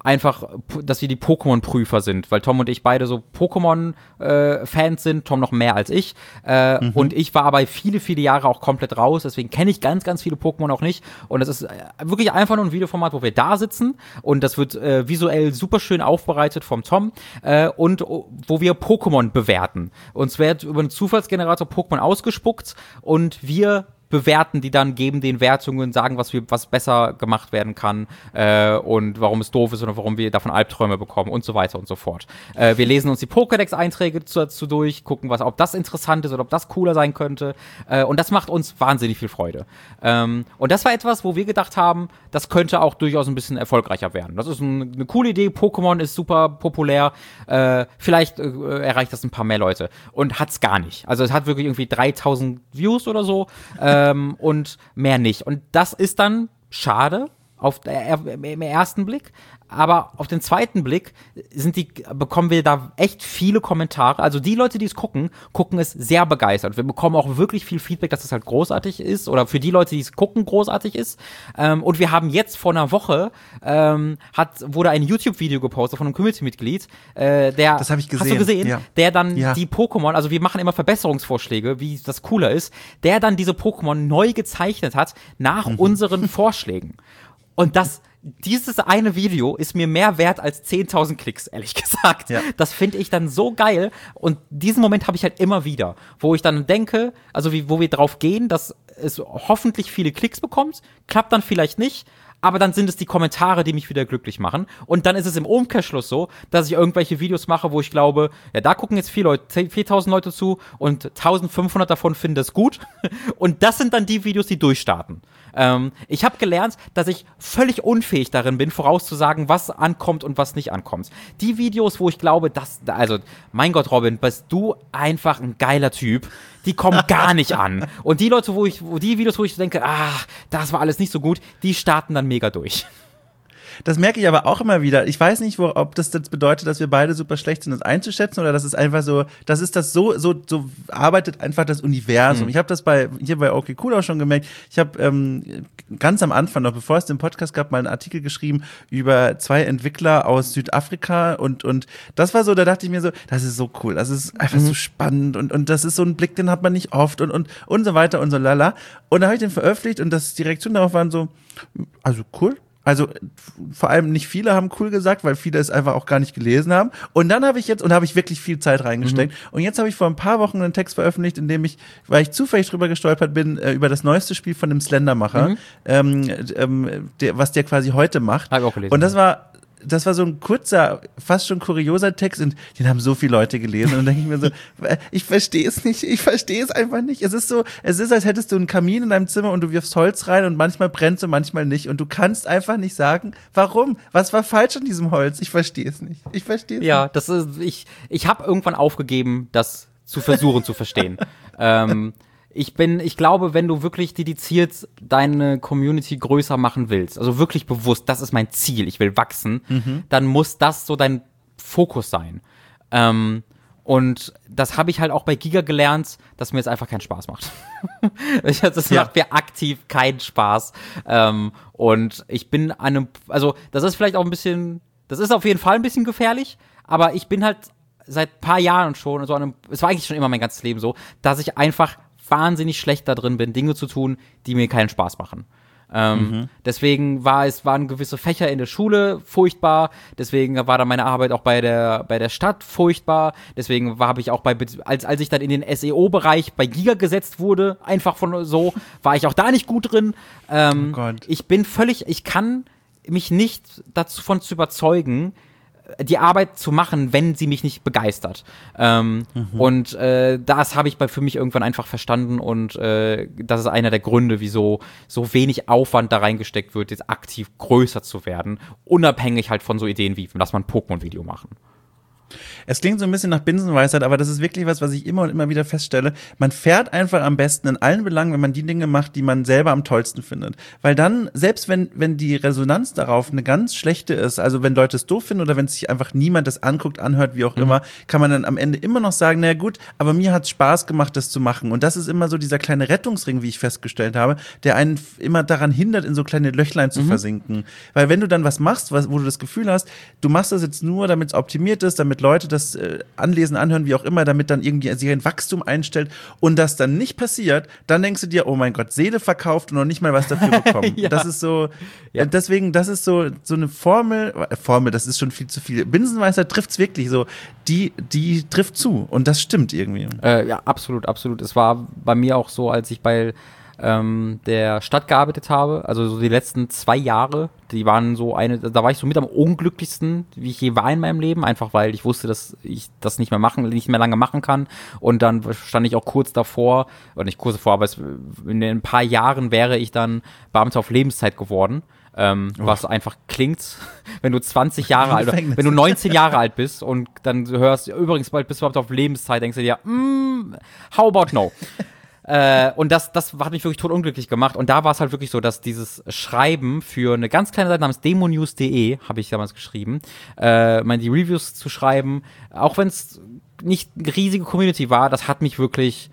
die Pokémon-Prüfer sind, weil Tom und ich beide so Pokémon-Fans sind, Tom noch mehr als ich. Und ich war aber viele, viele Jahre auch komplett raus, deswegen kenne ich ganz, ganz viele Pokémon auch nicht. Und es ist wirklich einfach nur ein Videoformat, wo wir da sitzen und das wird visuell super schön aufbereitet vom Tom und wo wir Pokémon bewerten. Uns wird über einen Zufallsgenerator Pokémon ausgespuckt und wir bewerten die dann, geben den Wertungen, sagen, was besser gemacht werden kann und warum es doof ist oder warum wir davon Albträume bekommen und so weiter und so fort. Wir lesen uns die Pokédex-Einträge dazu durch, gucken, ob das interessant ist oder ob das cooler sein könnte und das macht uns wahnsinnig viel Freude. Und das war etwas, wo wir gedacht haben, das könnte auch durchaus ein bisschen erfolgreicher werden. Das ist eine coole Idee, Pokémon ist super populär, vielleicht erreicht das ein paar mehr Leute und hat's gar nicht. Also es hat wirklich irgendwie 3000 Views oder so, und mehr nicht. Und das ist dann schade im ersten Blick, aber auf den zweiten Blick bekommen wir da echt viele Kommentare. Also die Leute, die es gucken es sehr begeistert. Wir bekommen auch wirklich viel Feedback, dass es halt großartig ist oder für die Leute, die es gucken, großartig ist. Und wir haben jetzt vor einer Woche wurde ein YouTube-Video gepostet von einem Community-Mitglied, das habe ich gesehen. Hast du gesehen? Ja. Der dann die Pokémon, also wir machen immer Verbesserungsvorschläge, wie das cooler ist, der dann diese Pokémon neu gezeichnet hat nach unseren Vorschlägen. Und dieses eine Video ist mir mehr wert als 10.000 Klicks, ehrlich gesagt. Ja. Das finde ich dann so geil. Und diesen Moment habe ich halt immer wieder, wo ich dann denke, also wo wir drauf gehen, dass es hoffentlich viele Klicks bekommt, klappt dann vielleicht nicht, aber dann sind es die Kommentare, die mich wieder glücklich machen. Und dann ist es im Umkehrschluss so, dass ich irgendwelche Videos mache, wo ich glaube, ja, da gucken jetzt 4.000 Leute zu und 1.500 davon finden das gut. Und das sind dann die Videos, die durchstarten. Ich habe gelernt, dass ich völlig unfähig darin bin, vorauszusagen, was ankommt und was nicht ankommt. Die Videos, wo ich glaube, mein Gott, Robin, bist du einfach ein geiler Typ, die kommen gar nicht an. Und die Leute, die Videos, wo ich denke, das war alles nicht so gut, die starten dann mega durch. Das merke ich aber auch immer wieder. Ich weiß nicht, ob das jetzt bedeutet, dass wir beide super schlecht sind, das einzuschätzen, oder das ist einfach so, so arbeitet einfach das Universum. Ich habe das hier bei Okay Cool auch schon gemerkt. Ich habe ganz am Anfang, noch bevor es den Podcast gab, mal einen Artikel geschrieben über 2 Entwickler aus Südafrika und das war so, da dachte ich mir so, das ist so cool, das ist einfach so spannend und das ist so ein Blick, den hat man nicht oft und so weiter und so lala. Und da habe ich den veröffentlicht und die Reaktionen darauf waren so, also cool. Also vor allem nicht viele haben cool gesagt, weil viele es einfach auch gar nicht gelesen haben. Und dann habe ich wirklich viel Zeit reingesteckt. Und jetzt habe ich vor ein paar Wochen einen Text veröffentlicht, in dem weil ich zufällig drüber gestolpert bin, über das neueste Spiel von dem Slendermacher, was der quasi heute macht. Hab ich auch gelesen. Und das war so ein kurzer, fast schon kurioser Text und den haben so viele Leute gelesen und dann denke ich mir so, ich verstehe es nicht, ich verstehe es einfach nicht. Es ist, als hättest du einen Kamin in deinem Zimmer und du wirfst Holz rein und manchmal brennt es und manchmal nicht und du kannst einfach nicht sagen, warum, was war falsch an diesem Holz? Ich verstehe es nicht. Ja, das ist, ich habe irgendwann aufgegeben, das zu versuchen zu verstehen. Ich glaube, wenn du wirklich dediziert deine Community größer machen willst, also wirklich bewusst, das ist mein Ziel, ich will wachsen, dann muss das so dein Fokus sein. Und das habe ich halt auch bei Giga gelernt, dass mir jetzt einfach keinen Spaß macht. Das macht mir aktiv keinen Spaß. Und ich bin also das ist vielleicht auch ein bisschen, das ist auf jeden Fall ein bisschen gefährlich, aber ich bin halt seit ein paar Jahren schon, es war eigentlich schon immer mein ganzes Leben so, dass ich einfach wahnsinnig schlecht da drin bin, Dinge zu tun, die mir keinen Spaß machen. Deswegen waren gewisse Fächer in der Schule furchtbar, deswegen war dann meine Arbeit auch bei der Stadt furchtbar, deswegen habe ich auch als ich dann in den SEO-Bereich bei Giga gesetzt wurde, einfach von so, war ich auch da nicht gut drin. Oh Gott. Ich kann mich nicht davon zu überzeugen, die Arbeit zu machen, wenn sie mich nicht begeistert. Und das habe ich für mich irgendwann einfach verstanden und das ist einer der Gründe, wieso so wenig Aufwand da reingesteckt wird, jetzt aktiv größer zu werden, unabhängig halt von so Ideen wie, lass mal ein Pokémon-Video machen. Es klingt so ein bisschen nach Binsenweisheit, aber das ist wirklich was ich immer und immer wieder feststelle. Man fährt einfach am besten in allen Belangen, wenn man die Dinge macht, die man selber am tollsten findet. Weil dann, selbst wenn die Resonanz darauf eine ganz schlechte ist, also wenn Leute es doof finden oder wenn sich einfach niemand das anguckt, anhört, wie auch immer, kann man dann am Ende immer noch sagen, naja gut, aber mir hat es Spaß gemacht, das zu machen. Und das ist immer so dieser kleine Rettungsring, wie ich festgestellt habe, der einen immer daran hindert, in so kleine Löchlein zu versinken. Weil wenn du dann was machst, wo du das Gefühl hast, du machst das jetzt nur, damit es optimiert ist, damit Leute das anlesen, anhören, wie auch immer, damit dann irgendwie sich ein Wachstum einstellt und das dann nicht passiert, dann denkst du dir, oh mein Gott, Seele verkauft und noch nicht mal was dafür bekommen. Ja. Das ist so, deswegen, das ist so eine Formel, das ist schon viel zu viel. Binsenweisheit trifft's wirklich so, die trifft zu und das stimmt irgendwie. Ja, absolut. Es war bei mir auch so, als ich bei der Stadt gearbeitet habe, also so die letzten 2 Jahre, die waren so da war ich so mit am unglücklichsten, wie ich je war in meinem Leben, einfach weil ich wusste, dass ich das nicht mehr lange machen kann und dann stand ich auch kurz davor, oder nicht kurz davor, aber in ein paar Jahren wäre ich dann Beamter auf Lebenszeit geworden. Was einfach klingt, wenn du 20 Jahre alt, wenn du 19 Jahre alt bist und dann hörst, übrigens bald bist du überhaupt auf Lebenszeit, denkst du dir, how about no? Und das hat mich wirklich totunglücklich gemacht. Und da war es halt wirklich so, dass dieses Schreiben für eine ganz kleine Seite namens demonews.de, habe ich damals geschrieben, die Reviews zu schreiben, auch wenn es nicht eine riesige Community war, das hat mich wirklich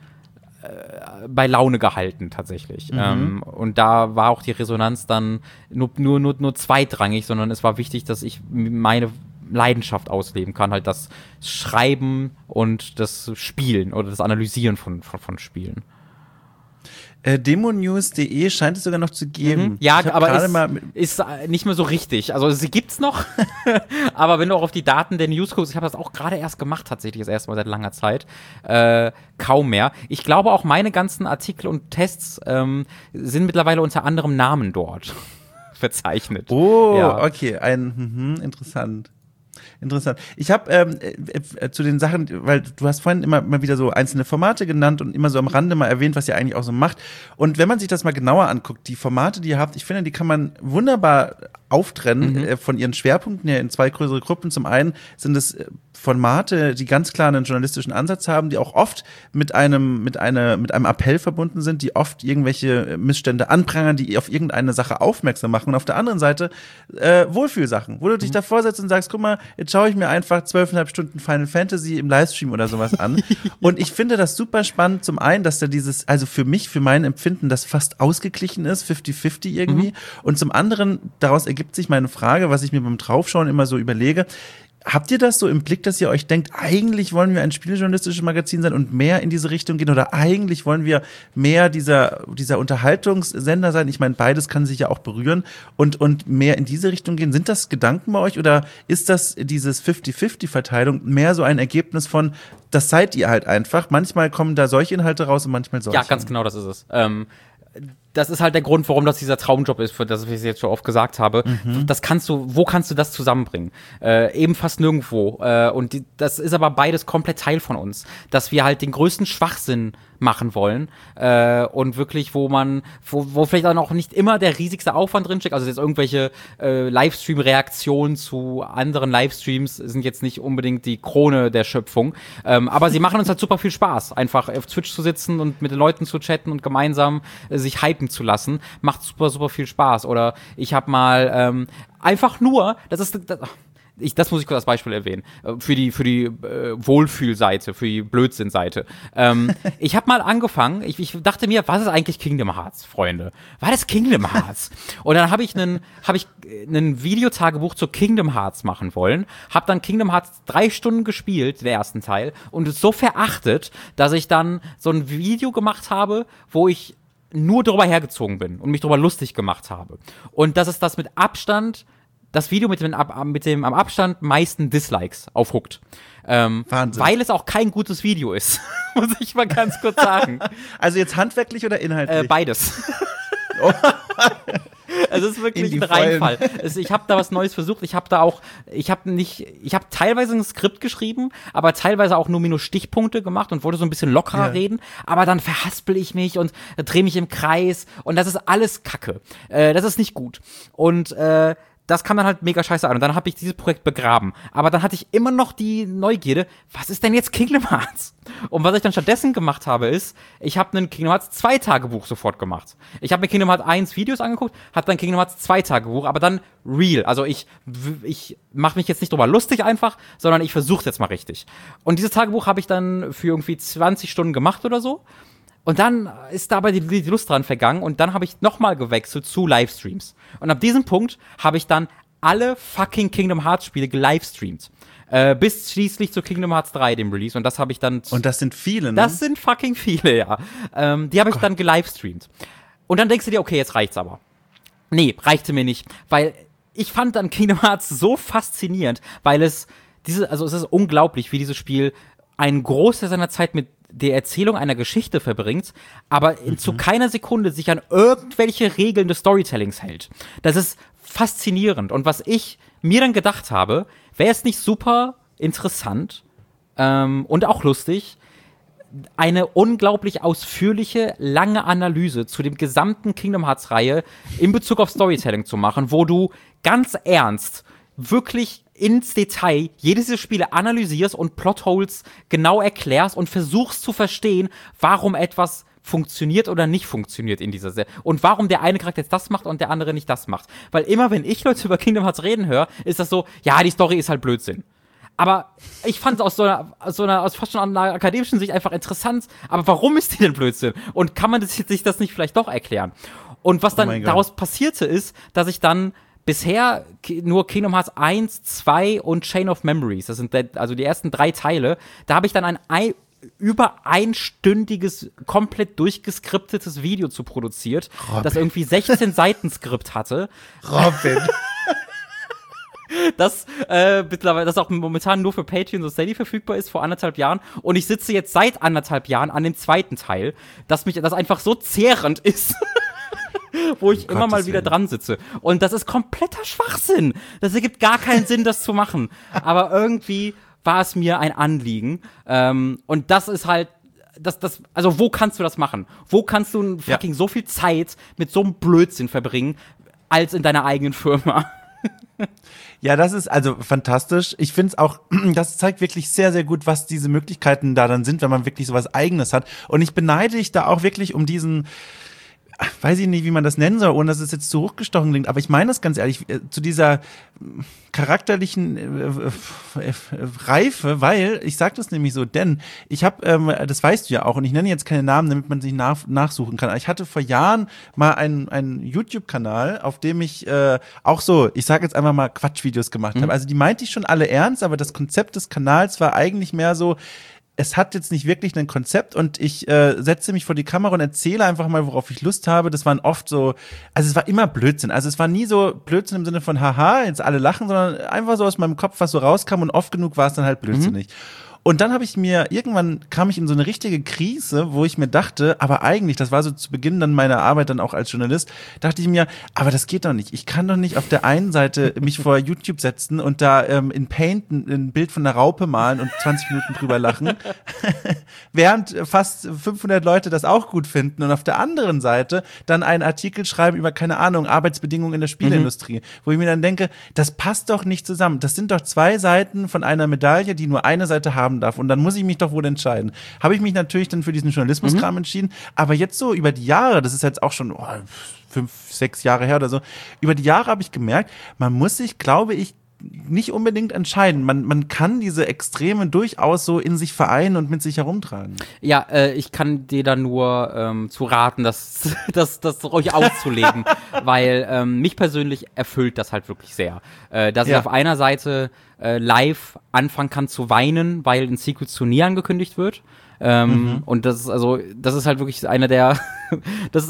bei Laune gehalten tatsächlich. Und da war auch die Resonanz dann nur zweitrangig, sondern es war wichtig, dass ich meine Leidenschaft ausleben kann, halt das Schreiben und das Spielen oder das Analysieren von Spielen. Demonews.de scheint es sogar noch zu geben. Ja, aber ist nicht mehr so richtig. Also sie gibt's noch, aber wenn du auch auf die Daten der News guckst, ich habe das auch gerade erst gemacht, tatsächlich das erste Mal seit langer Zeit, kaum mehr. Ich glaube auch meine ganzen Artikel und Tests sind mittlerweile unter anderem Namen dort verzeichnet. Oh, ja. Okay, interessant. Ich habe zu den Sachen, weil du hast vorhin immer mal wieder so einzelne Formate genannt und immer so am Rande mal erwähnt, was ihr eigentlich auch so macht. Und wenn man sich das mal genauer anguckt, die Formate, die ihr habt, ich finde, die kann man wunderbar auftrennen von ihren Schwerpunkten her in 2 größere Gruppen. Zum einen sind es Formate, die ganz klar einen journalistischen Ansatz haben, die auch oft mit einem Appell verbunden sind, die oft irgendwelche Missstände anprangern, die auf irgendeine Sache aufmerksam machen. Und auf der anderen Seite Wohlfühlsachen, wo du dich davor setzt und sagst, guck mal, jetzt schaue ich mir einfach 12,5 Stunden Final Fantasy im Livestream oder sowas an. Und ich finde das super spannend. Zum einen, dass da also für mein Empfinden, das fast ausgeglichen ist, 50-50 irgendwie. Und zum anderen, daraus ergibt sich meine Frage, was ich mir beim Draufschauen immer so überlege. Habt ihr das so im Blick, dass ihr euch denkt, eigentlich wollen wir ein spieljournalistisches Magazin sein und mehr in diese Richtung gehen oder eigentlich wollen wir mehr dieser Unterhaltungssender sein? Ich meine, beides kann sich ja auch berühren und mehr in diese Richtung gehen. Sind das Gedanken bei euch oder ist das dieses 50-50-Verteilung mehr so ein Ergebnis von, das seid ihr halt einfach? Manchmal kommen da solche Inhalte raus und manchmal solche. Ja, ganz genau, das ist es. Das ist halt der Grund, warum das dieser Traumjob ist, für das ich es jetzt schon oft gesagt habe. Wo kannst du das zusammenbringen? Eben fast nirgendwo. Und das ist aber beides komplett Teil von uns. Dass wir halt den größten Schwachsinn machen wollen und wirklich, wo vielleicht auch noch nicht immer der riesigste Aufwand drinsteckt, also jetzt irgendwelche Livestream-Reaktionen zu anderen Livestreams sind jetzt nicht unbedingt die Krone der Schöpfung, aber sie machen uns halt super viel Spaß, einfach auf Twitch zu sitzen und mit den Leuten zu chatten und gemeinsam sich hypen zu lassen, macht super, super viel Spaß. Oder ich habe mal einfach nur, das muss ich kurz als Beispiel erwähnen, für die Wohlfühlseite, für die Blödsinn-Seite. Ich habe mal angefangen, ich dachte mir, was ist eigentlich Kingdom Hearts, Freunde? Was ist Kingdom Hearts? Und dann habe ich einen Videotagebuch zu Kingdom Hearts machen wollen, habe dann Kingdom Hearts 3 Stunden gespielt, den ersten Teil, und es so verachtet, dass ich dann so ein Video gemacht habe, wo ich nur drüber hergezogen bin und mich drüber lustig gemacht habe. Und das ist das mit Abstand, das Video mit dem am Abstand meisten Dislikes auf Hooked. Wahnsinn. Weil es auch kein gutes Video ist, muss ich mal ganz kurz sagen. Also jetzt handwerklich oder inhaltlich? Beides. Also es ist wirklich ein Reinfall. Ich habe da was Neues versucht. Ich habe teilweise ein Skript geschrieben, aber teilweise auch nur minus Stichpunkte gemacht und wollte so ein bisschen lockerer reden. Aber dann verhaspel ich mich und drehe mich im Kreis und das ist alles Kacke. Das ist nicht gut. Und das kam dann halt mega scheiße an. Und dann habe ich dieses Projekt begraben. Aber dann hatte ich immer noch die Neugierde, was ist denn jetzt Kingdom Hearts? Und was ich dann stattdessen gemacht habe, ist, ich habe ein Kingdom Hearts 2 Tagebuch sofort gemacht. Ich habe mir Kingdom Hearts 1 Videos angeguckt, habe dann Kingdom Hearts 2 Tagebuch, aber dann real. Also ich mache mich jetzt nicht drüber lustig einfach, sondern ich versuche jetzt mal richtig. Und dieses Tagebuch habe ich dann für irgendwie 20 Stunden gemacht oder so. Und dann ist dabei die Lust dran vergangen und dann habe ich nochmal gewechselt zu Livestreams. Und ab diesem Punkt habe ich dann alle fucking Kingdom Hearts Spiele gelivestreamt. Bis schließlich zu Kingdom Hearts 3, dem Release. Und das habe ich dann... Und das sind viele, ne? Das sind fucking viele, ja. Die habe ich dann gelivestreamt. Und dann denkst du dir, okay, jetzt reicht's aber. Nee, reichte mir nicht. Weil ich fand dann Kingdom Hearts so faszinierend, weil es ist unglaublich, wie dieses Spiel einen Großteil seiner Zeit mit der Erzählung einer Geschichte verbringt, aber zu keiner Sekunde sich an irgendwelche Regeln des Storytellings hält. Das ist faszinierend. Und was ich mir dann gedacht habe, wäre es nicht super interessant und auch lustig, eine unglaublich ausführliche, lange Analyse zu dem gesamten Kingdom Hearts-Reihe in Bezug auf Storytelling zu machen, wo du ganz ernst wirklich ins Detail jedes dieser Spiele analysierst und Plotholes genau erklärst und versuchst zu verstehen, warum etwas funktioniert oder nicht funktioniert in dieser Serie. Und warum der eine Charakter jetzt das macht und der andere nicht das macht. Weil immer, wenn ich Leute über Kingdom Hearts reden höre, ist das so, ja, die Story ist halt Blödsinn. Aber ich fand es aus fast schon einer akademischen Sicht einfach interessant. Aber warum ist die denn Blödsinn? Und kann man sich das nicht vielleicht doch erklären? Und was dann daraus passierte ist, dass ich dann bisher nur Kingdom Hearts 1, 2 und Chain of Memories, das sind also die ersten 3 Teile, da habe ich dann ein über einstündiges, komplett durchgeskriptetes Video zu produziert, das irgendwie 16 Seiten Skript hatte. Robin. Das mittlerweile, das auch momentan nur für Patreon und Steady verfügbar ist, vor 1,5 Jahren. Und ich sitze jetzt seit 1,5 Jahren an dem zweiten Teil, dass das einfach so zehrend ist. Wo ich immer mal wieder dran sitze. Und das ist kompletter Schwachsinn. Das ergibt gar keinen Sinn, das zu machen. Aber irgendwie war es mir ein Anliegen. Und das ist halt, also wo kannst du das machen? Wo kannst du fucking so viel Zeit mit so einem Blödsinn verbringen, als in deiner eigenen Firma? Ja, das ist also fantastisch. Ich finde es auch, das zeigt wirklich sehr, sehr gut, was diese Möglichkeiten da dann sind, wenn man wirklich sowas Eigenes hat. Und ich beneide dich da auch wirklich um diesen, weiß ich nicht, wie man das nennen soll, ohne dass es jetzt zu hochgestochen klingt, aber ich meine das ganz ehrlich, zu dieser charakterlichen Reife, weil, ich sage das nämlich so, denn ich habe, das weißt du ja auch, und ich nenne jetzt keine Namen, damit man sich nachsuchen kann, aber ich hatte vor Jahren mal einen YouTube-Kanal, auf dem ich auch so, ich sage jetzt einfach mal Quatschvideos gemacht habe. Also die meinte ich schon alle ernst, aber das Konzept des Kanals war eigentlich mehr so, es hat jetzt nicht wirklich ein Konzept und ich setze mich vor die Kamera und erzähle einfach mal, worauf ich Lust habe. Das waren oft so, also es war immer Blödsinn. Also es war nie so Blödsinn im Sinne von haha, jetzt alle lachen, sondern einfach so aus meinem Kopf, was so rauskam und oft genug war es dann halt blödsinnig. Und dann kam ich in so eine richtige Krise, wo ich mir dachte, aber eigentlich, das war so zu Beginn dann meiner Arbeit dann auch als Journalist, dachte ich mir, aber das geht doch nicht. Ich kann doch nicht auf der einen Seite mich vor YouTube setzen und da in Paint ein Bild von einer Raupe malen und 20 Minuten drüber lachen, während fast 500 Leute das auch gut finden und auf der anderen Seite dann einen Artikel schreiben über, keine Ahnung, Arbeitsbedingungen in der Spieleindustrie, wo ich mir dann denke, das passt doch nicht zusammen. Das sind doch 2 Seiten von einer Medaille, die nur eine Seite haben darf. Und dann muss ich mich doch wohl entscheiden. Habe ich mich natürlich dann für diesen Journalismuskram entschieden. Aber jetzt so über die Jahre, das ist jetzt auch schon 5, 6 Jahre her oder so, über die Jahre habe ich gemerkt, man muss sich, glaube ich, nicht unbedingt entscheiden. Man kann diese Extreme durchaus so in sich vereinen und mit sich herumtragen. Ja, ich kann dir da nur zu raten, das ruhig auszulegen, weil mich persönlich erfüllt das halt wirklich sehr. Dass ich auf einer Seite live anfangen kann zu weinen, weil ein Sequel zu Nie angekündigt wird. Und das ist halt wirklich einer der, das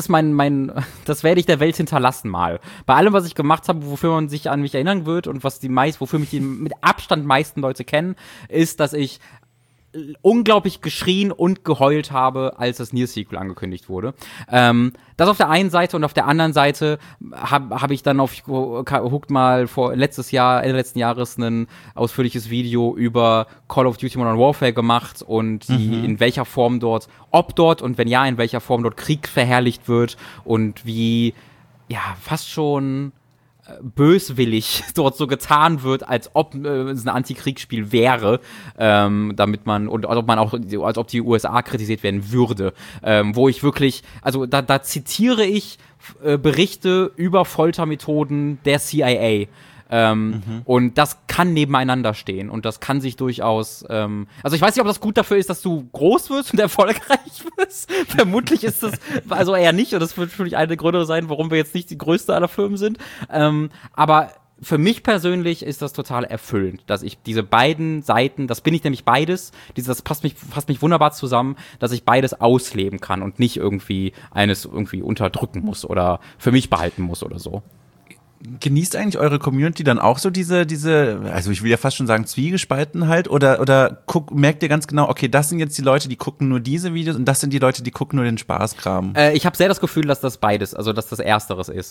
werde ich der Welt hinterlassen mal. Bei allem, was ich gemacht habe, wofür man sich an mich erinnern wird und wofür mich die mit Abstand meisten Leute kennen, ist, dass ich unglaublich geschrien und geheult habe, als das Nier-Sequel angekündigt wurde. Das auf der einen Seite, und auf der anderen Seite hab ich dann auf Hooked mal Ende letzten Jahres ein ausführliches Video über Call of Duty Modern Warfare gemacht und in welcher Form ob dort und wenn ja, in welcher Form dort Krieg verherrlicht wird und wie, ja, fast schon böswillig dort so getan wird, als ob es ein Antikriegsspiel wäre, damit man, und als ob die USA kritisiert werden würde, wo ich wirklich, also da zitiere ich Berichte über Foltermethoden der CIA. Und das kann nebeneinander stehen und das kann sich durchaus, also ich weiß nicht, ob das gut dafür ist, dass du groß wirst und erfolgreich wirst. Vermutlich ist das also eher nicht, und das wird für mich eine der Gründe sein, warum wir jetzt nicht die größte aller Firmen sind. Aber für mich persönlich ist das total erfüllend, dass ich diese beiden Seiten, das bin ich nämlich beides, das fasst mich wunderbar zusammen, dass ich beides ausleben kann und nicht irgendwie eines irgendwie unterdrücken muss oder für mich behalten muss oder so. Genießt eigentlich eure Community dann auch so diese, also ich will ja fast schon sagen Zwiegespaltenheit, oder merkt ihr ganz genau, okay, das sind jetzt die Leute, die gucken nur diese Videos und das sind die Leute, die gucken nur den Spaßkram? Ich habe sehr das Gefühl, dass das beides, also dass das Ersteres ist,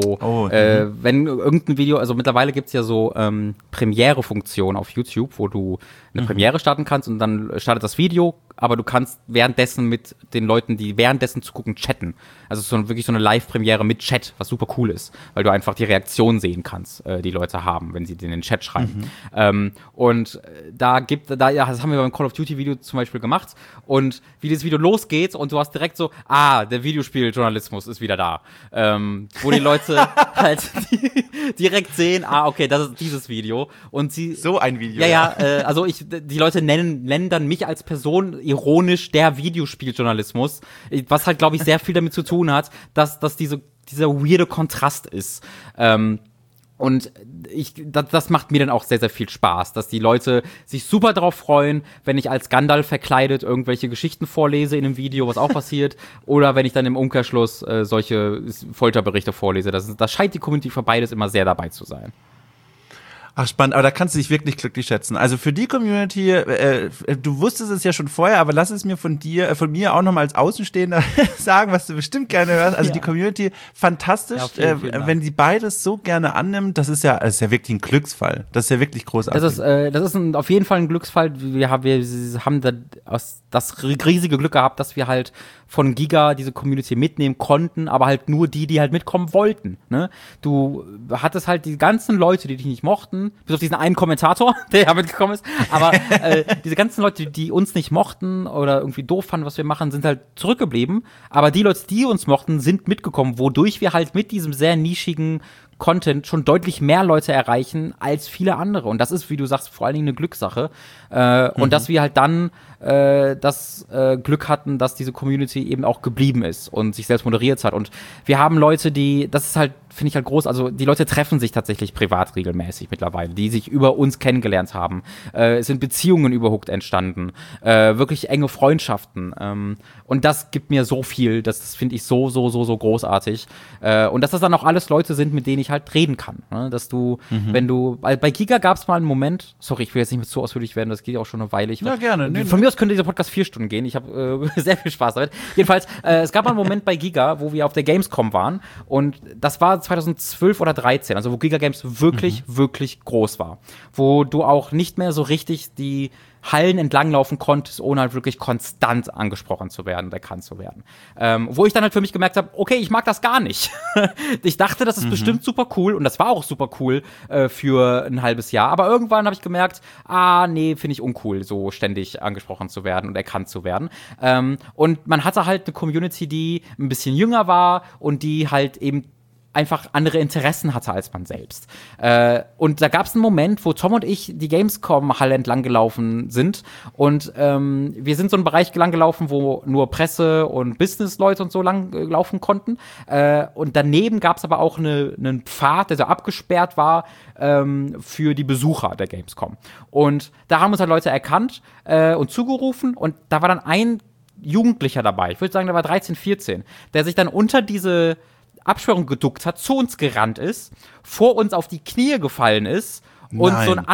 wenn irgendein Video, also mittlerweile gibt's ja so Premiere-Funktionen auf YouTube, wo du eine Premiere starten kannst und dann startet das Video, aber du kannst währenddessen mit den Leuten, die währenddessen zu gucken, chatten. Also wirklich so eine Live-Premiere mit Chat, was super cool ist, weil du einfach die Reaktion sehen kannst, die Leute haben, wenn sie in den Chat schreiben. Und das haben wir beim Call of Duty Video zum Beispiel gemacht, und wie dieses Video losgeht und du hast direkt so, der Videospieljournalismus ist wieder da. Wo die Leute halt direkt sehen, okay, das ist dieses Video. Und so ein Video. Also die Leute nennen dann mich als Person ironisch der Videospieljournalismus, was halt, glaube ich, sehr viel damit zu tun hat, dass dieser weirde Kontrast ist. Und das macht mir dann auch sehr, sehr viel Spaß, dass die Leute sich super drauf freuen, wenn ich als Gandalf verkleidet irgendwelche Geschichten vorlese in einem Video, was auch passiert, oder wenn ich dann im Umkehrschluss solche Folterberichte vorlese. Das scheint die Community für beides immer sehr dabei zu sein. Ach, spannend, aber da kannst du dich wirklich glücklich schätzen. Also für die Community, du wusstest es ja schon vorher, aber lass es mir von mir auch nochmal als Außenstehender sagen, was du bestimmt gerne hörst. Also die Community, fantastisch, wenn sie beides so gerne annimmt, das ist ja wirklich ein Glücksfall. Das ist ja wirklich großartig. Das ist auf jeden Fall ein Glücksfall. Wir haben das riesige Glück gehabt, dass wir halt von Giga diese Community mitnehmen konnten, aber halt nur die halt mitkommen wollten. Ne? Du hattest halt die ganzen Leute, die dich nicht mochten, bis auf diesen einen Kommentator, der ja mitgekommen ist, aber diese ganzen Leute, die uns nicht mochten oder irgendwie doof fanden, was wir machen, sind halt zurückgeblieben, aber die Leute, die uns mochten, sind mitgekommen, wodurch wir halt mit diesem sehr nischigen Content schon deutlich mehr Leute erreichen als viele andere. Und das ist, wie du sagst, vor allen Dingen eine Glückssache. Und dass wir halt dann das Glück hatten, dass diese Community eben auch geblieben ist und sich selbst moderiert hat. Und wir haben Leute, das ist halt, finde ich halt groß, also die Leute treffen sich tatsächlich privat regelmäßig mittlerweile, die sich über uns kennengelernt haben. Es sind Beziehungen über Hooked entstanden, wirklich enge Freundschaften. Und das gibt mir so viel, das finde ich so großartig. Und dass das dann auch alles Leute sind, mit denen ich halt reden kann. Ne? Dass du, bei Giga gab es mal einen Moment, sorry, ich will jetzt nicht mehr zu ausführlich werden, das geht ja auch schon eine Weile. Ja, gerne. Von mir aus könnte dieser Podcast 4 Stunden gehen. Ich habe sehr viel Spaß damit. Jedenfalls, es gab mal einen Moment bei Giga, wo wir auf der Gamescom waren, und das war 2012 oder 2013, also wo Giga Games wirklich groß war. Wo du auch nicht mehr so richtig die Hallen entlanglaufen konntest, ohne halt wirklich konstant angesprochen zu werden, erkannt zu werden. Wo ich dann halt für mich gemerkt habe, okay, ich mag das gar nicht. Ich dachte, das ist bestimmt super cool, und das war auch super cool für ein halbes Jahr, aber irgendwann habe ich gemerkt, nee, finde ich uncool, so ständig angesprochen zu werden und erkannt zu werden. Und man hatte halt eine Community, die ein bisschen jünger war und die halt eben einfach andere Interessen hatte als man selbst. Und da gab es einen Moment, wo Tom und ich die Gamescom-Halle entlang gelaufen sind und wir sind so einen Bereich lang gelaufen, wo nur Presse und Business-Leute und so lang laufen konnten. Und daneben gab es aber auch einen Pfad, der so abgesperrt war für die Besucher der Gamescom. Und da haben uns halt Leute erkannt und zugerufen und da war dann ein Jugendlicher dabei, ich würde sagen, der war 13, 14, der sich dann unter diese Absperrung geduckt hat, zu uns gerannt ist, vor uns auf die Knie gefallen ist und so eine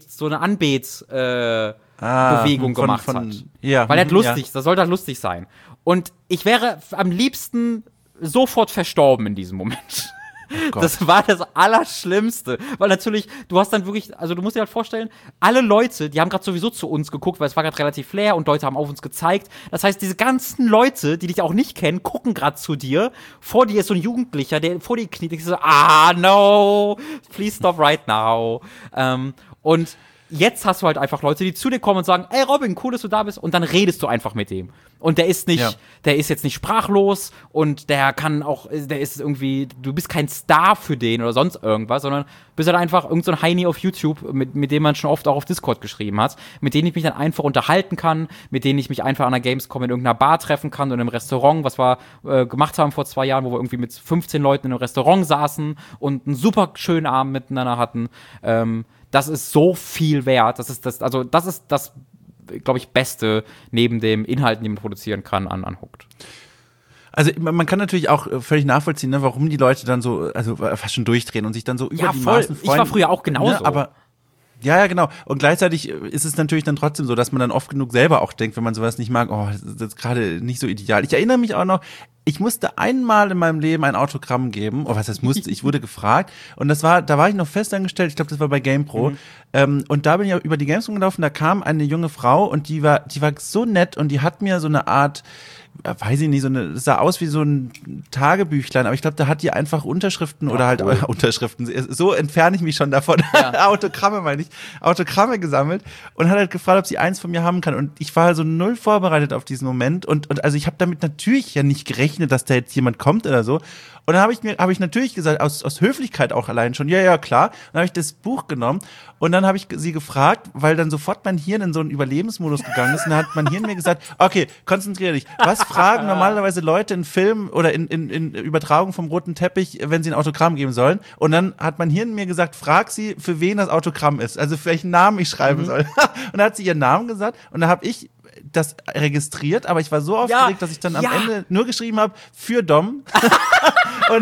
Bewegung gemacht hat. Ja, weil er lustig, das sollte halt lustig sein. Und ich wäre am liebsten sofort verstorben in diesem Moment. Oh, das war das Allerschlimmste. Weil natürlich, du hast dann wirklich, also du musst dir halt vorstellen, alle Leute, die haben gerade sowieso zu uns geguckt, weil es war gerade relativ leer und Leute haben auf uns gezeigt. Das heißt, diese ganzen Leute, die dich auch nicht kennen, gucken gerade zu dir. Vor dir ist so ein Jugendlicher, der vor dir kniet und so, no, please stop right now. Und jetzt hast du halt einfach Leute, die zu dir kommen und sagen, ey Robin, cool, dass du da bist. Und dann redest du einfach mit dem. Und der ist jetzt nicht sprachlos und der ist irgendwie, du bist kein Star für den oder sonst irgendwas, sondern bist halt einfach irgend so ein Heini auf YouTube, mit dem man schon oft auch auf Discord geschrieben hat, mit denen ich mich dann einfach unterhalten kann, mit denen ich mich einfach an der Gamescom in irgendeiner Bar treffen kann oder im Restaurant, was wir gemacht haben vor 2 Jahren, wo wir irgendwie mit 15 Leuten in einem Restaurant saßen und einen super schönen Abend miteinander hatten. Das ist so viel wert. Das ist das, glaube ich, Beste neben dem Inhalten, die man produzieren kann, an Hooked. Also man kann natürlich auch völlig nachvollziehen, ne, warum die Leute dann so, also fast schon durchdrehen und sich dann so über die Maßen freuen. Ich war früher auch genauso. Ne, aber ja, genau. Und gleichzeitig ist es natürlich dann trotzdem so, dass man dann oft genug selber auch denkt, wenn man sowas nicht mag, das ist gerade nicht so ideal. Ich erinnere mich auch noch, ich musste einmal in meinem Leben ein Autogramm geben. Was heißt musste? Ich wurde gefragt. Und da war ich noch festangestellt. Ich glaube, das war bei GamePro. Und da bin ich auch über die Gamescom gelaufen. Da kam eine junge Frau und die war so nett und die hat mir so eine Art, weiß ich nicht, das sah aus wie so ein Tagebüchlein, aber ich glaube, da hat die einfach Unterschriften oder halt Unterschriften, so entferne ich mich schon davon, Autogramme gesammelt und hat halt gefragt, ob sie eins von mir haben kann und ich war halt so null vorbereitet auf diesen Moment und also ich habe damit natürlich ja nicht gerechnet, dass da jetzt jemand kommt oder so. Und dann habe ich natürlich gesagt, aus Höflichkeit auch allein schon, ja, klar. Dann habe ich das Buch genommen und dann habe ich sie gefragt, weil dann sofort mein Hirn in so einen Überlebensmodus gegangen ist und dann hat mein Hirn mir gesagt, okay, konzentriere dich. Was fragen normalerweise Leute in Filmen oder in Übertragung vom roten Teppich, wenn sie ein Autogramm geben sollen? Und dann hat mein Hirn mir gesagt, frag sie, für wen das Autogramm ist, also für welchen Namen ich schreiben soll. Und dann hat sie ihren Namen gesagt und dann habe ich das registriert, aber ich war so aufgeregt, dass ich dann am Ende nur geschrieben habe, für Dom. Und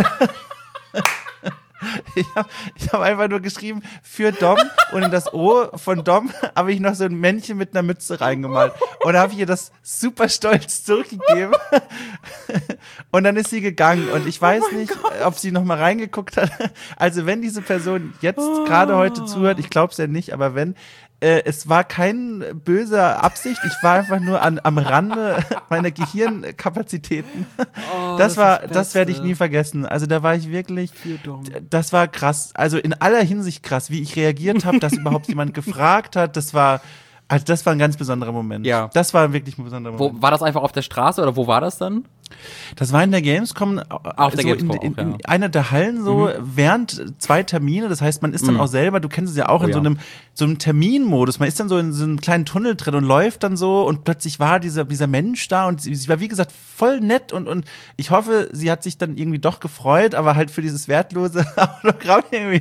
ich hab einfach nur geschrieben, für Dom und in das O von Dom habe ich noch so ein Männchen mit einer Mütze reingemalt. Und da habe ich ihr das super stolz zurückgegeben. Und dann ist sie gegangen und ich weiß nicht, ob sie noch mal reingeguckt hat. Also wenn diese Person jetzt gerade heute zuhört, ich glaube es ja nicht, aber wenn, es war kein böser Absicht, ich war einfach nur am Rande meiner Gehirnkapazitäten. Das werde ich nie vergessen. Also da war ich wirklich, das war krass. Also in aller Hinsicht krass, wie ich reagiert habe, dass überhaupt jemand gefragt hat, das war ein ganz besonderer Moment. Ja. Das war wirklich ein besonderer Moment. War das einfach auf der Straße oder wo war das dann? Das war in der Gamescom, auf der Gamescom in einer der Hallen so, während 2 Termine, das heißt, man ist dann auch selber, du kennst es ja auch, in so einem Terminmodus, man ist dann so in so einem kleinen Tunnel drin und läuft dann so und plötzlich war dieser Mensch da und sie war, wie gesagt, voll nett und ich hoffe, sie hat sich dann irgendwie doch gefreut, aber halt für dieses wertlose Autogramm irgendwie,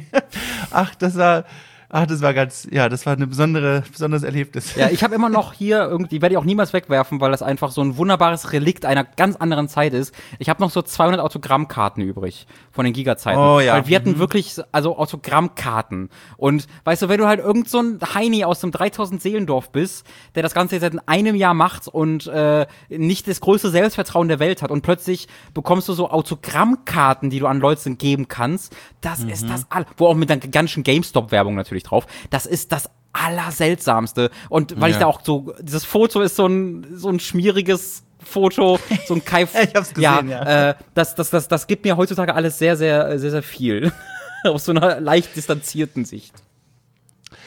das war ein besonderes Erlebnis. Ja, ich habe immer noch hier irgendwie, werde ich auch niemals wegwerfen, weil das einfach so ein wunderbares Relikt einer ganz anderen Zeit ist. Ich habe noch so 200 Autogrammkarten übrig von den Giga-Zeiten. Oh ja. Weil wir hatten wirklich, also Autogrammkarten. Und weißt du, wenn du halt irgend so ein Heini aus dem 3000 Seelendorf bist, der das Ganze jetzt seit einem Jahr macht und nicht das größte Selbstvertrauen der Welt hat und plötzlich bekommst du so Autogrammkarten, die du an Leute geben kannst, das ist das wo auch mit der ganzen GameStop-Werbung natürlich drauf. Das ist das Allerseltsamste. Und weil ich da auch so, dieses Foto ist so ein schmieriges Foto, so ein Kai. Ich hab's gesehen, das gibt mir heutzutage alles sehr, sehr, sehr, sehr viel. Aus so einer leicht distanzierten Sicht.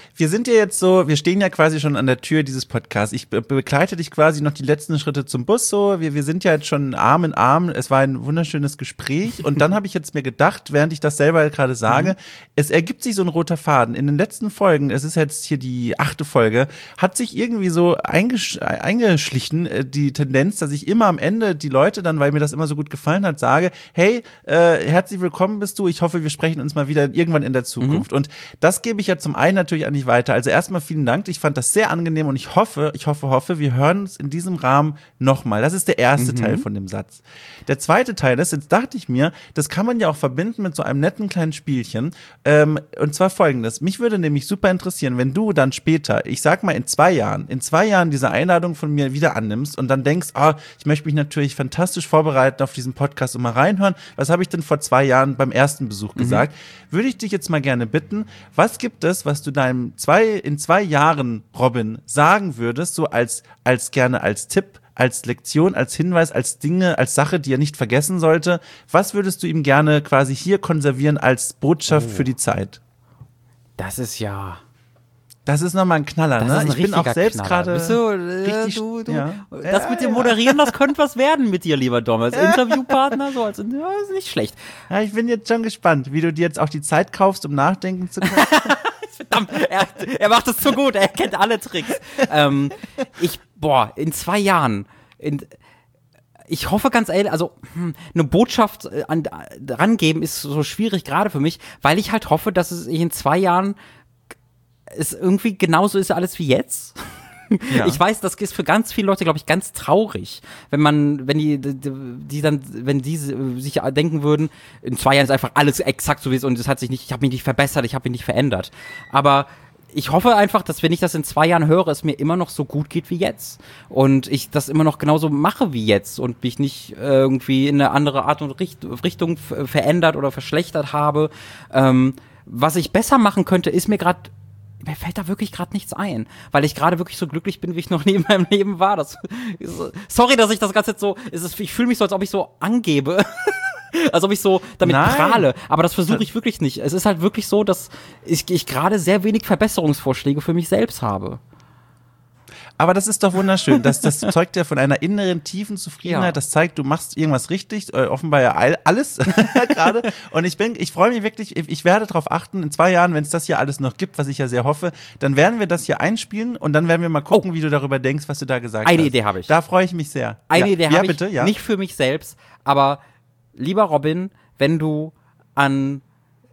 wir sind ja jetzt so, wir stehen ja quasi schon an der Tür dieses Podcasts. Ich begleite dich quasi noch die letzten Schritte zum Bus so. Wir sind ja jetzt schon Arm in Arm. Es war ein wunderschönes Gespräch. Und dann habe ich jetzt mir gedacht, während ich das selber gerade sage, es ergibt sich so ein roter Faden. In den letzten Folgen, es ist jetzt hier die 8. Folge, hat sich irgendwie so eingeschlichen, die Tendenz, dass ich immer am Ende die Leute dann, weil mir das immer so gut gefallen hat, sage, hey, herzlich willkommen bist du. Ich hoffe, wir sprechen uns mal wieder irgendwann in der Zukunft. Und das gebe ich ja zum einen natürlich an dich weiter. Also erstmal vielen Dank. Ich fand das sehr angenehm und ich hoffe, wir hören uns in diesem Rahmen nochmal. Das ist der erste Teil von dem Satz. Der zweite Teil ist, jetzt dachte ich mir, das kann man ja auch verbinden mit so einem netten kleinen Spielchen. Und zwar folgendes. Mich würde nämlich super interessieren, wenn du dann später, ich sag mal in 2 Jahren diese Einladung von mir wieder annimmst und dann denkst, ich möchte mich natürlich fantastisch vorbereiten auf diesen Podcast und mal reinhören. Was habe ich denn vor 2 Jahren beim ersten Besuch gesagt? Würde ich dich jetzt mal gerne bitten, was gibt es, was du in 2 Jahren, Robin, sagen würdest, so als gerne als Tipp, als Lektion, als Hinweis, als Dinge, als Sache, die er nicht vergessen sollte? Was würdest du ihm gerne quasi hier konservieren als Botschaft für die Zeit? Das ist nochmal ein Knaller, ne? Ich bin auch selbst gerade richtig. Das mit dem Moderieren, das könnte was werden mit dir, lieber Dom. Als Interviewpartner, ist nicht schlecht. Ja, ich bin jetzt schon gespannt, wie du dir jetzt auch die Zeit kaufst, um nachdenken zu können. Verdammt, er macht es zu gut, er kennt alle Tricks. In 2 Jahren, ich hoffe ganz ehrlich, also eine Botschaft rangeben ist so schwierig gerade für mich, weil ich halt hoffe, dass es in 2 Jahren es irgendwie genauso ist alles wie jetzt. Ja. Ich weiß, das ist für ganz viele Leute, glaube ich, ganz traurig, wenn die sich denken würden, in 2 Jahren ist einfach alles exakt so wie es ist und ich habe mich nicht verbessert, ich habe mich nicht verändert. Aber ich hoffe einfach, dass wenn ich das in 2 Jahren höre, es mir immer noch so gut geht wie jetzt. Und ich das immer noch genauso mache wie jetzt und mich nicht irgendwie in eine andere Art und Richtung verändert oder verschlechtert habe. Was ich besser machen könnte, ist mir fällt da wirklich gerade nichts ein, weil ich gerade wirklich so glücklich bin, wie ich noch nie in meinem Leben war. Sorry, dass ich das Ganze jetzt so, ich fühle mich so, als ob ich so angebe, als ob ich so damit prahle, aber das versuche ich wirklich nicht. Es ist halt wirklich so, dass ich gerade sehr wenig Verbesserungsvorschläge für mich selbst habe. Aber das ist doch wunderschön. Das zeugt ja von einer inneren, tiefen Zufriedenheit. Ja. Das zeigt, du machst irgendwas richtig. Offenbar ja alles gerade. Und ich freue mich wirklich, ich werde darauf achten, in 2 Jahren, wenn es das hier alles noch gibt, was ich ja sehr hoffe, dann werden wir das hier einspielen und dann werden wir mal gucken, wie du darüber denkst, was du da gesagt hast. Eine Idee habe ich. Da freue ich mich sehr. Eine Idee habe ich, nicht für mich selbst, aber lieber Robin, wenn du an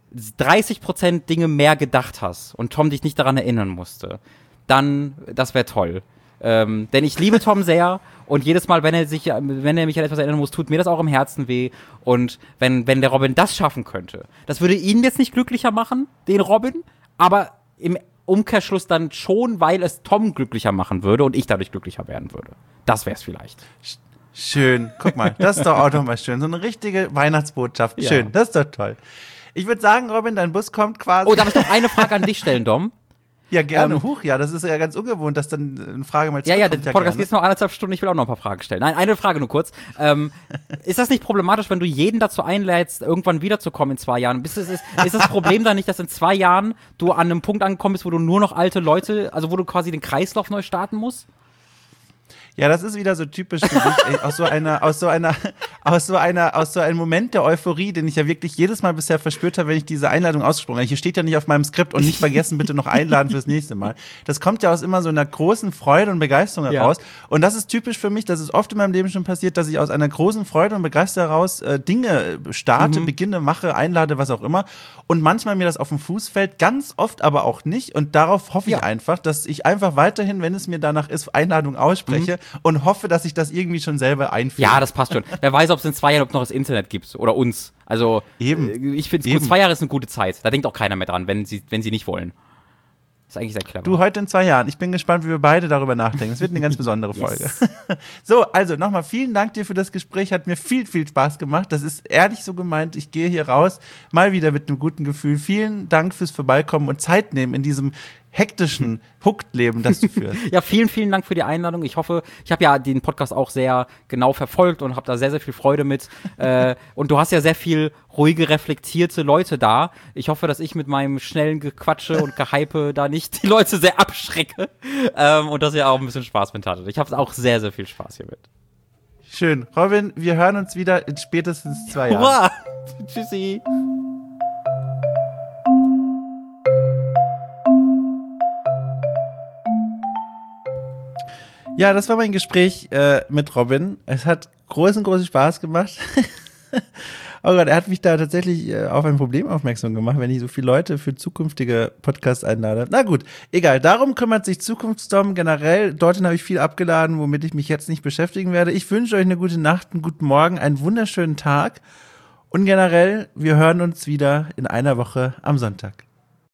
30% Dinge mehr gedacht hast und Tom dich nicht daran erinnern musste, dann, das wäre toll. Denn ich liebe Tom sehr und jedes Mal, wenn er mich an etwas erinnern muss, tut mir das auch im Herzen weh. Und wenn der Robin das schaffen könnte, das würde ihn jetzt nicht glücklicher machen, den Robin, aber im Umkehrschluss dann schon, weil es Tom glücklicher machen würde und ich dadurch glücklicher werden würde. Das wär's vielleicht. Schön, guck mal, das ist doch auch nochmal schön. So eine richtige Weihnachtsbotschaft. Schön, ja. Das ist doch toll. Ich würde sagen, Robin, dein Bus kommt quasi. Oh, darf ich noch eine Frage an dich stellen, Dom? Ja, gerne. Das ist ja ganz ungewohnt, dass dann eine Frage mal zurückkommt. Ja, der Podcast geht noch 1,5 Stunden, ich will auch noch ein paar Fragen stellen. Nein, eine Frage nur kurz. Ist das nicht problematisch, wenn du jeden dazu einlädst, irgendwann wiederzukommen in 2 Jahren? Ist das Problem dann nicht, dass in 2 Jahren du an einem Punkt angekommen bist, wo du nur noch alte Leute, also wo du quasi den Kreislauf neu starten musst? Ja, das ist wieder so typisch für dich, aus so einem Moment der Euphorie, den ich ja wirklich jedes Mal bisher verspürt habe, wenn ich diese Einladung ausgesprochen habe. Hier steht ja nicht auf meinem Skript und nicht vergessen, bitte noch einladen fürs nächste Mal. Das kommt ja aus immer so einer großen Freude und Begeisterung heraus. Und das ist typisch für mich, das ist oft in meinem Leben schon passiert, dass ich aus einer großen Freude und Begeisterung heraus Dinge starte, beginne, mache, einlade, was auch immer. Und manchmal mir das auf den Fuß fällt, ganz oft aber auch nicht. Und darauf hoffe ich einfach, dass ich einfach weiterhin, wenn es mir danach ist, Einladung ausspreche. Und hoffe, dass ich das irgendwie schon selber einführe. Ja, das passt schon. Wer weiß, ob es in 2 Jahren noch das Internet gibt oder uns. Also, ich finde, 2 Jahre ist eine gute Zeit. Da denkt auch keiner mehr dran, wenn sie nicht wollen. Das ist eigentlich sehr clever. Du, heute in 2 Jahren. Ich bin gespannt, wie wir beide darüber nachdenken. Es wird eine ganz besondere Folge. So, also nochmal vielen Dank dir für das Gespräch. Hat mir viel, viel Spaß gemacht. Das ist ehrlich so gemeint. Ich gehe hier raus, mal wieder mit einem guten Gefühl. Vielen Dank fürs Vorbeikommen und Zeit nehmen in diesem hektischen Hooked-Leben, das du führst. Ja, vielen, vielen Dank für die Einladung. Ich hoffe, ich habe ja den Podcast auch sehr genau verfolgt und habe da sehr, sehr viel Freude mit. Und du hast ja sehr viel ruhige, reflektierte Leute da. Ich hoffe, dass ich mit meinem schnellen Gequatsche und Gehype da nicht die Leute sehr abschrecke. Und dass ihr auch ein bisschen Spaß mit hattet. Ich habe auch sehr, sehr viel Spaß hiermit. Schön. Robin, wir hören uns wieder in spätestens 2 Jahren. Hurra! Tschüssi! Ja, das war mein Gespräch mit Robin. Es hat großen Spaß gemacht. Oh Gott, er hat mich da tatsächlich auf ein Problem aufmerksam gemacht, wenn ich so viele Leute für zukünftige Podcasts einlade. Na gut, egal. Darum kümmert sich Zukunftsdom generell. Dorthin habe ich viel abgeladen, womit ich mich jetzt nicht beschäftigen werde. Ich wünsche euch eine gute Nacht, einen guten Morgen, einen wunderschönen Tag. Und generell, wir hören uns wieder in einer Woche am Sonntag.